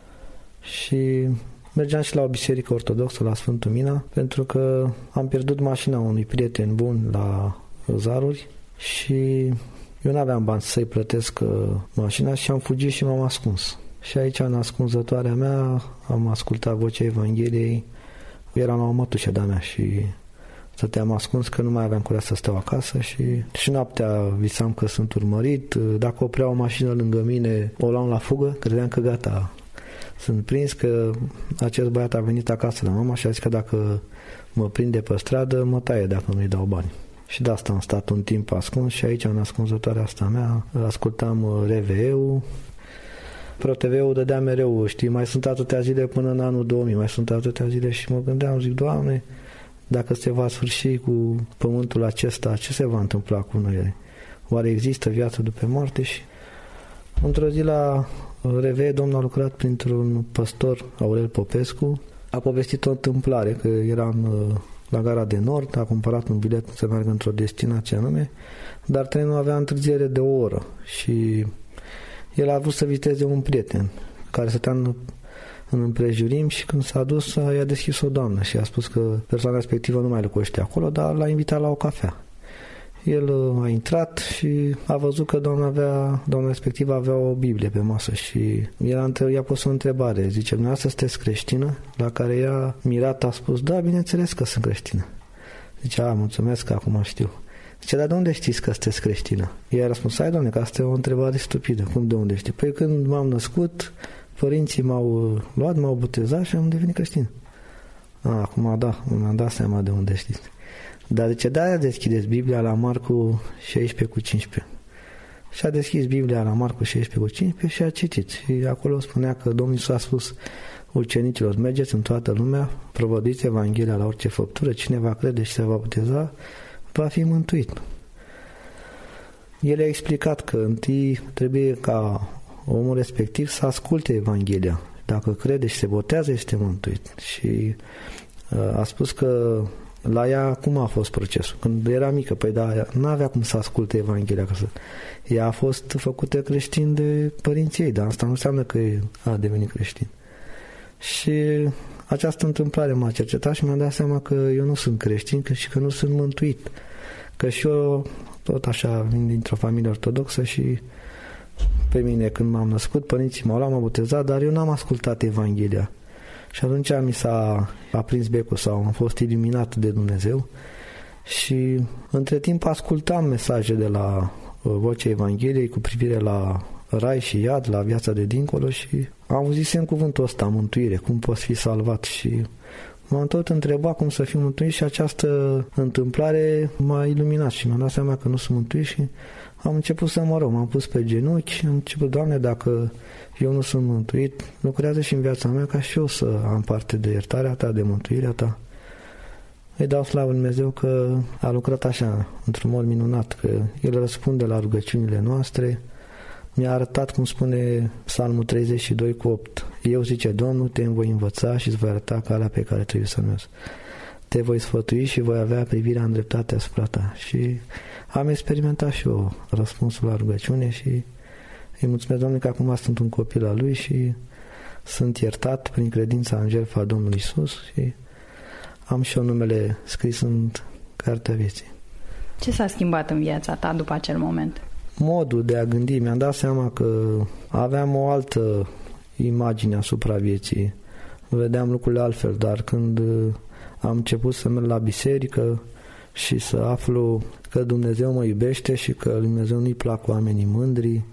și mergeam și la o biserică ortodoxă, la Sfântul Mina, pentru că am pierdut mașina unui prieten bun la Zaruri și eu n-aveam bani să-i plătesc mașina și am fugit și m-am ascuns. Și aici, în ascunzătoarea mea, am ascultat Vocea Evangheliei. Eram la o mătușă de-a mea și stăteam ascuns că nu mai aveam curaj să stau acasă și, și noaptea visam că sunt urmărit. Dacă oprea o mașină lângă mine, o luam la fugă, credeam că gata, sunt prins, că acest băiat a venit acasă la mama și a zis că dacă mă prinde pe stradă, mă taie dacă nu-i dau bani. Și de asta am stat un timp ascuns și aici, în ascunzătoarea asta mea, ascultam R V E-ul. Pro T V-ul dădea mereu, știi, mai sunt atâtea zile până în anul două mii, mai sunt atâtea zile și mă gândeam, zic, Doamne, dacă se va sfârși cu pământul acesta, ce se va întâmpla cu noi? Oare există viață după moarte? Și într-o zi la R V E, Domnul a lucrat printr-un păstor, Aurel Popescu, a povestit o întâmplare, că eram la gara de Nord, a cumpărat un bilet să meargă într-o destinație anume, dar trenul avea întârziere de o oră și el a vrut să viteze un prieten care stătea în, în împrejurim și când s-a dus, i-a deschis o doamnă și a spus că persoana respectivă nu mai locuiește acolo, dar l-a invitat la o cafea. El a intrat și a văzut că doamna, avea, doamna respectivă avea o Biblie pe masă și el i-a pus o întrebare. Zice, dumneavoastră sunteți creștină? La care ea, mirat, a spus, da, bineînțeles că sunt creștină. Zice, a, mulțumesc că acum știu. Zice, dar de unde știți că sunteți creștină? Ea a răspuns, hai, Doamne, că asta e o întrebare stupidă. Cum de unde știi? Păi când m-am născut, părinții m-au luat, m-au botezat și am devenit creștin. A, acum da, mi-am dat seama de unde știți. Dar zice, de-aia deschideți Biblia la Marcu șaisprezece cu cincisprezece. Și a deschis Biblia la Marcu șaisprezece cu cincisprezece și a citit. Și acolo spunea că Domnul Iisus a spus ucenicilor, mergeți în toată lumea, propovăduiți Evanghelia la orice făptură, cine va crede și se va boteza, va fi mântuit. El a explicat că întâi trebuie ca omul respectiv să asculte Evanghelia. Dacă crede și se botează, este mântuit. Și a spus că la ea cum a fost procesul? Când era mică, păi da, n-avea cum să asculte Evanghelia. Că să... Ea a fost făcută creștin de părinții ei, dar asta nu înseamnă că a devenit creștin. Și această întâmplare m-a cercetat și mi-am dat seama că eu nu sunt creștin și că nu sunt mântuit. Că și eu tot așa vin dintr-o familie ortodoxă și pe mine când m-am născut, părinții m-au luat, m-au botezat, dar eu n-am ascultat Evanghelia. Și atunci mi s-a aprins becul sau am fost iluminat de Dumnezeu și între timp ascultam mesaje de la Vocea Evangheliei cu privire la rai și iad, la viața de dincolo și am auzisem cuvântul ăsta, mântuire, cum poți fi salvat și m-am tot întrebat cum să fiu mântuit și această întâmplare m-a iluminat și mi-am dat seama că nu sunt mântuit și am început să mă rog, m-am pus pe genunchi și am început, Doamne, dacă eu nu sunt mântuit, lucrează și în viața mea ca și eu să am parte de iertarea Ta, de mântuirea Ta. Îi dau slavă Lui Dumnezeu că a lucrat așa, într-un mod minunat, că El răspunde la rugăciunile noastre. Mi-a arătat, cum spune Psalmul treizeci și doi cu opt. Eu, zice Domnul, te voi învăța și îți voi arăta calea pe care trebuie să mergi. Te voi sfătui și voi avea privirea în dreptate asupra ta. Și am experimentat și eu răspunsul la rugăciune și îi mulțumesc, Doamne, că acum sunt un copil al Lui și sunt iertat prin credința în jertfa Domnului Iisus și am și eu numele scris în Cartea Vieții. Ce s-a schimbat în viața ta după acel moment? Modul de a gândi. Mi-am dat seama că aveam o altă imagine asupra vieții. Vedeam lucrurile altfel, dar când am început să merg la biserică și să aflu că Dumnezeu mă iubește și că Lui Dumnezeu nu-i plac oamenii mândri,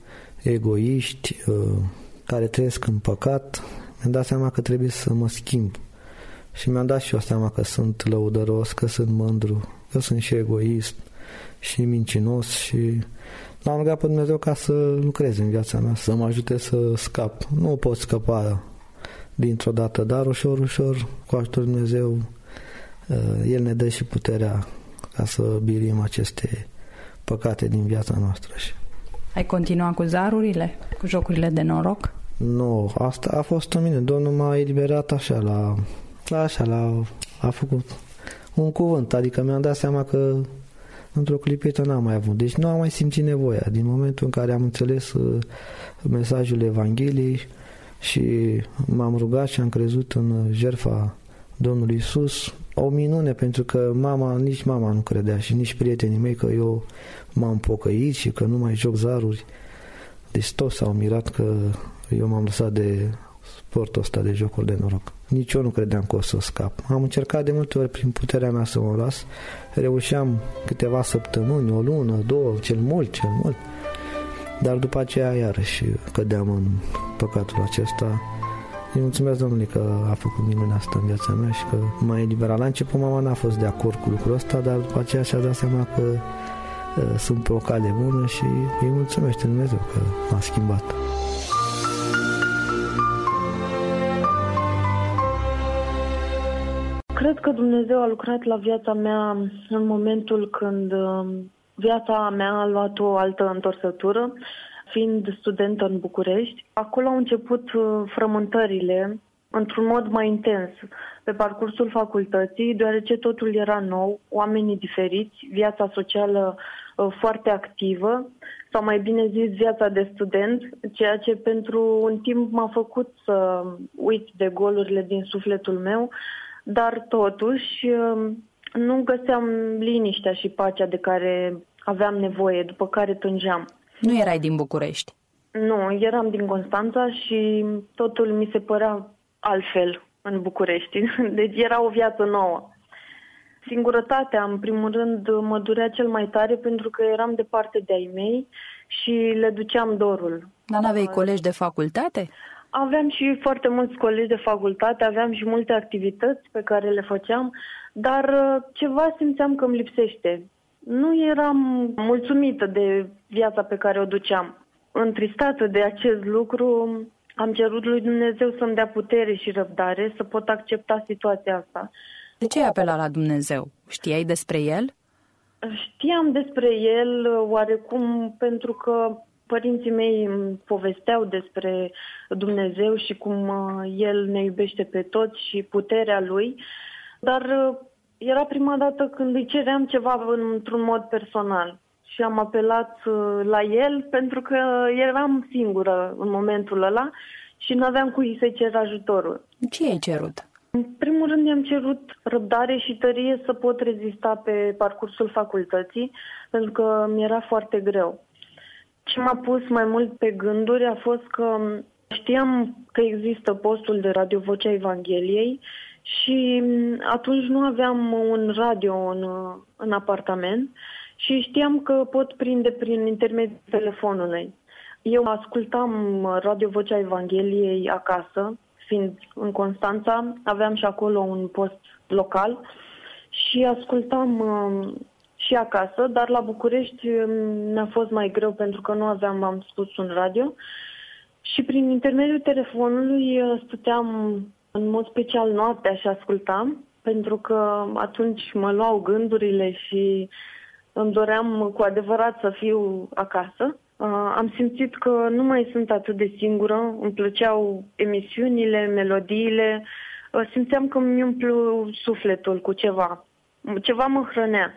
egoiști, care trăiesc în păcat, mi-am dat seama că trebuie să mă schimb. Și mi-am dat și eu seama că sunt lăudăros, că sunt mândru, că sunt și egoist și mincinos și l-am rugat pe Dumnezeu ca să lucreze în viața mea, să mă ajute să scap. Nu pot scăpa dintr-o dată, dar ușor, ușor, cu ajutorul Dumnezeu, El ne dă și puterea ca să birim aceste păcate din viața noastră. Ai continuat cu zarurile, cu jocurile de noroc? Nu, asta a fost în mine. Domnul m-a eliberat așa, la, la așa, la, a făcut un cuvânt, adică mi-am dat seama că într-o clipită n-am mai avut. Deci nu am mai simțit nevoia. Din momentul în care am înțeles uh, mesajul Evangheliei și m-am rugat și am crezut în jertfa Domnului Iisus, o minune, pentru că mama, nici mama nu credea și nici prietenii mei că eu m-am pocăit și că nu mai joc zaruri. Deci toți s-au mirat că eu m-am lăsat de sportul ăsta de jocuri de noroc. Nici eu nu credeam că o să scap. Am încercat de multe ori prin puterea mea să mă las. Reușeam câteva săptămâni, o lună, două, cel mult, cel mult. Dar după aceea iarăși cădeam în păcatul acesta. Îi mulțumesc Domnului că a făcut minunea asta în viața mea și că m-a eliberat. La început mama n-a fost de acord cu lucrul ăsta, dar după aceea și-a dat seama că uh, sunt pe o cale bună și îi mulțumește Dumnezeu că m-a schimbat. Cred că Dumnezeu a lucrat la viața mea în momentul când viața mea a luat o altă întorsătură, fiind studentă în București. Acolo au început frământările într-un mod mai intens pe parcursul facultății, deoarece totul era nou, oamenii diferiți, viața socială foarte activă, sau mai bine zis viața de student, ceea ce pentru un timp m-a făcut să uit de golurile din sufletul meu, dar totuși nu găseam liniștea și pacea de care aveam nevoie, după care tângeam. Nu erai din București? Nu, eram din Constanța și totul mi se părea altfel în București. Deci era o viață nouă. Singurătatea, în primul rând, mă durea cel mai tare pentru că eram departe de ai mei și le duceam dorul. Dar n-aveai colegi de facultate? Aveam și foarte mulți colegi de facultate, aveam și multe activități pe care le făceam, dar ceva simțeam că îmi lipsește. Nu eram mulțumită de viața pe care o duceam. Întristată de acest lucru, am cerut lui Dumnezeu să-mi dea putere și răbdare să pot accepta situația asta. De ce ai apelat la Dumnezeu? Știai despre El? Știam despre El oarecum pentru că părinții mei îmi povesteau despre Dumnezeu și cum El ne iubește pe toți și puterea Lui, dar era prima dată când îi ceream ceva într-un mod personal și am apelat la El pentru că eram singură în momentul ăla și nu aveam cui să-i cer ajutorul. Ce ai cerut? În primul rând i-am cerut răbdare și tărie să pot rezista pe parcursul facultății, pentru că mi-era foarte greu. Ce m-a pus mai mult pe gânduri a fost că știam că există postul de Radio Vocea Evangheliei și atunci nu aveam un radio în, în apartament și știam că pot prinde prin intermediul telefonului. Eu ascultam Radio Vocea Evangheliei acasă, fiind în Constanța, aveam și acolo un post local și ascultam uh, și acasă, dar la București mi-a fost mai greu pentru că nu aveam, am spus, un radio și prin intermediul telefonului stăteam în mod special noaptea și ascultam, pentru că atunci mă luau gândurile și îmi doream cu adevărat să fiu acasă. Uh, am simțit că nu mai sunt atât de singură, îmi plăceau emisiunile, melodiile, uh, simțeam că mi umplu sufletul cu ceva, ceva mă hrănea.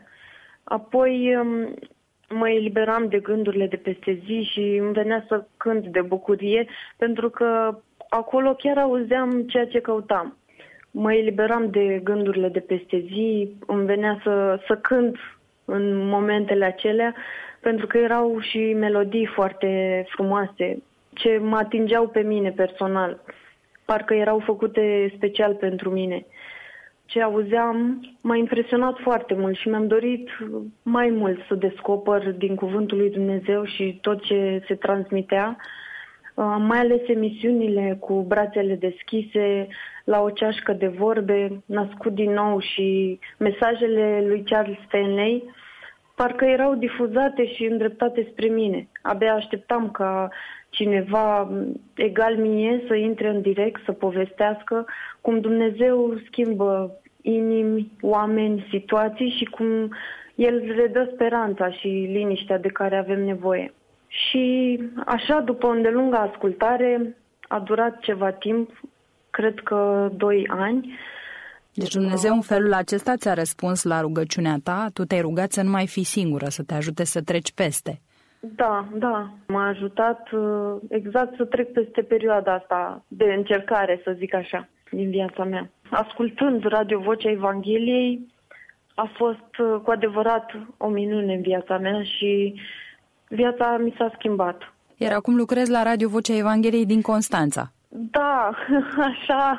Apoi um, mă eliberam de gândurile de peste zi și îmi venea să cânt de bucurie, pentru că acolo chiar auzeam ceea ce căutam. Mă eliberam de gândurile de peste zi, îmi venea să, să cânt în momentele acelea, pentru că erau și melodii foarte frumoase, ce mă atingeau pe mine personal. Parcă erau făcute special pentru mine. Ce auzeam m-a impresionat foarte mult și mi-am dorit mai mult să descoper din Cuvântul lui Dumnezeu și tot ce se transmitea. mai ales emisiunile cu Brațele deschise, La o ceașcă de vorbe, Născut din nou și mesajele lui Charles Stanley, parcă erau difuzate și îndreptate spre mine. Abia așteptam ca cineva egal mie să intre în direct, să povestească cum Dumnezeu schimbă inimi, oameni, situații și cum El redă speranța și liniștea de care avem nevoie. Și așa, după o îndelungă ascultare, a durat ceva timp, cred că doi ani. Deci Dumnezeu în felul acesta ți-a răspuns la rugăciunea ta, tu te-ai rugat să nu mai fii singură, să te ajute să treci peste. Da, da, m-a ajutat exact să trec peste perioada asta de încercare, să zic așa, din viața mea. Ascultând Radio Vocea Evangheliei, a fost cu adevărat o minune în viața mea și viața mi s-a schimbat. Iar acum lucrezi la Radio Vocea Evangheliei din Constanța. Da, așa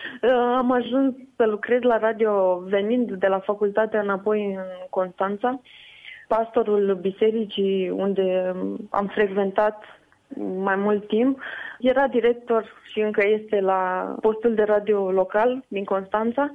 am ajuns să lucrez la radio venind de la facultatea înapoi în Constanța. Pastorul bisericii unde am frecventat mai mult timp era director și încă este la postul de radio local din Constanța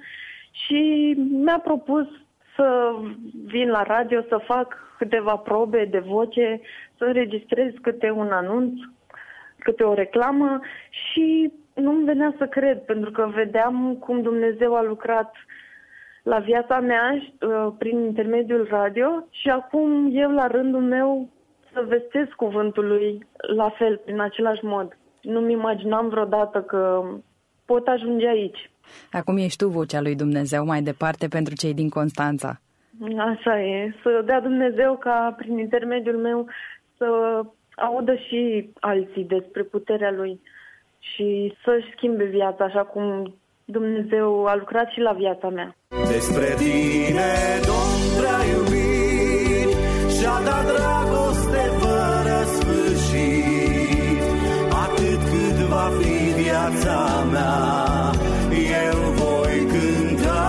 și mi-a propus să vin la radio, să fac câteva probe de voce, să înregistrez câte un anunț, câte o reclamă și nu-mi venea să cred, pentru că vedeam cum Dumnezeu a lucrat la viața mea prin intermediul radio și acum eu la rândul meu să vestesc cuvântul lui la fel, prin același mod. Nu-mi imaginam vreodată că pot ajunge aici. Acum ești tu vocea lui Dumnezeu mai departe pentru cei din Constanța. Așa e, să dea Dumnezeu ca prin intermediul meu să audă și alții despre puterea lui și să-și schimbe viața așa cum Dumnezeu a lucrat și la viața mea. Despre tine, Domn prea iubit, și-a dat dragoste fără sfârșit. Atât cât va fi viața mea, eu voi cânta.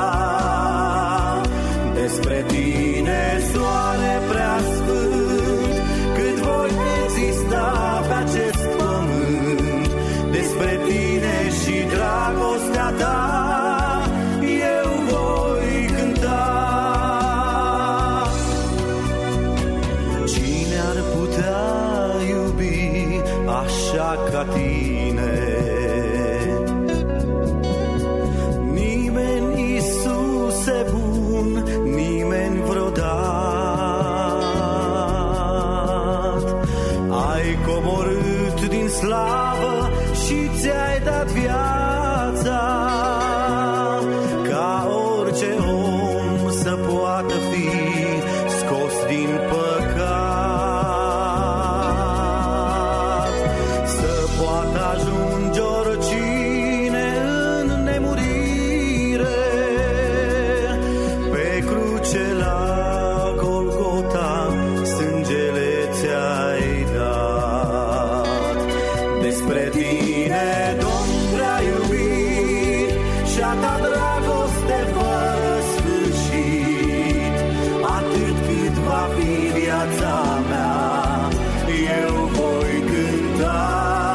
Despre tine, soare prea sfânt, cât voi exista pe acest pământ. Despre tine și dragostea ta, eu voi cânta. Cine ar putea iubi așa ca tine? Nimeni, Iisuse bun, nimeni vreodată. Ai coborât din slavă și ți-ai dat viața, ca orice om să poată fi scos din păcat, să poată ajunge oricine în nemurire. Pe cruce la Golgota sângele ți-ai dat. Despre tine, Domn prea iubit, și-a dat dragoste fără sfârșit. Atât cât va fi viața mea, eu voi cânta.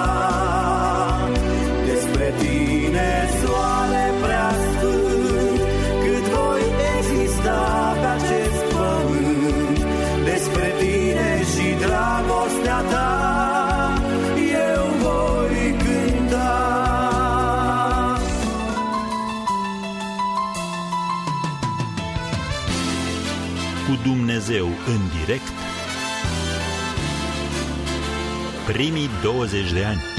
Despre tine, soare prea sfânt, cât voi exista pe acest pământ. Despre tine și dragostea ta, eu voi cânta. Cu Dumnezeu în direct primii douăzeci de ani.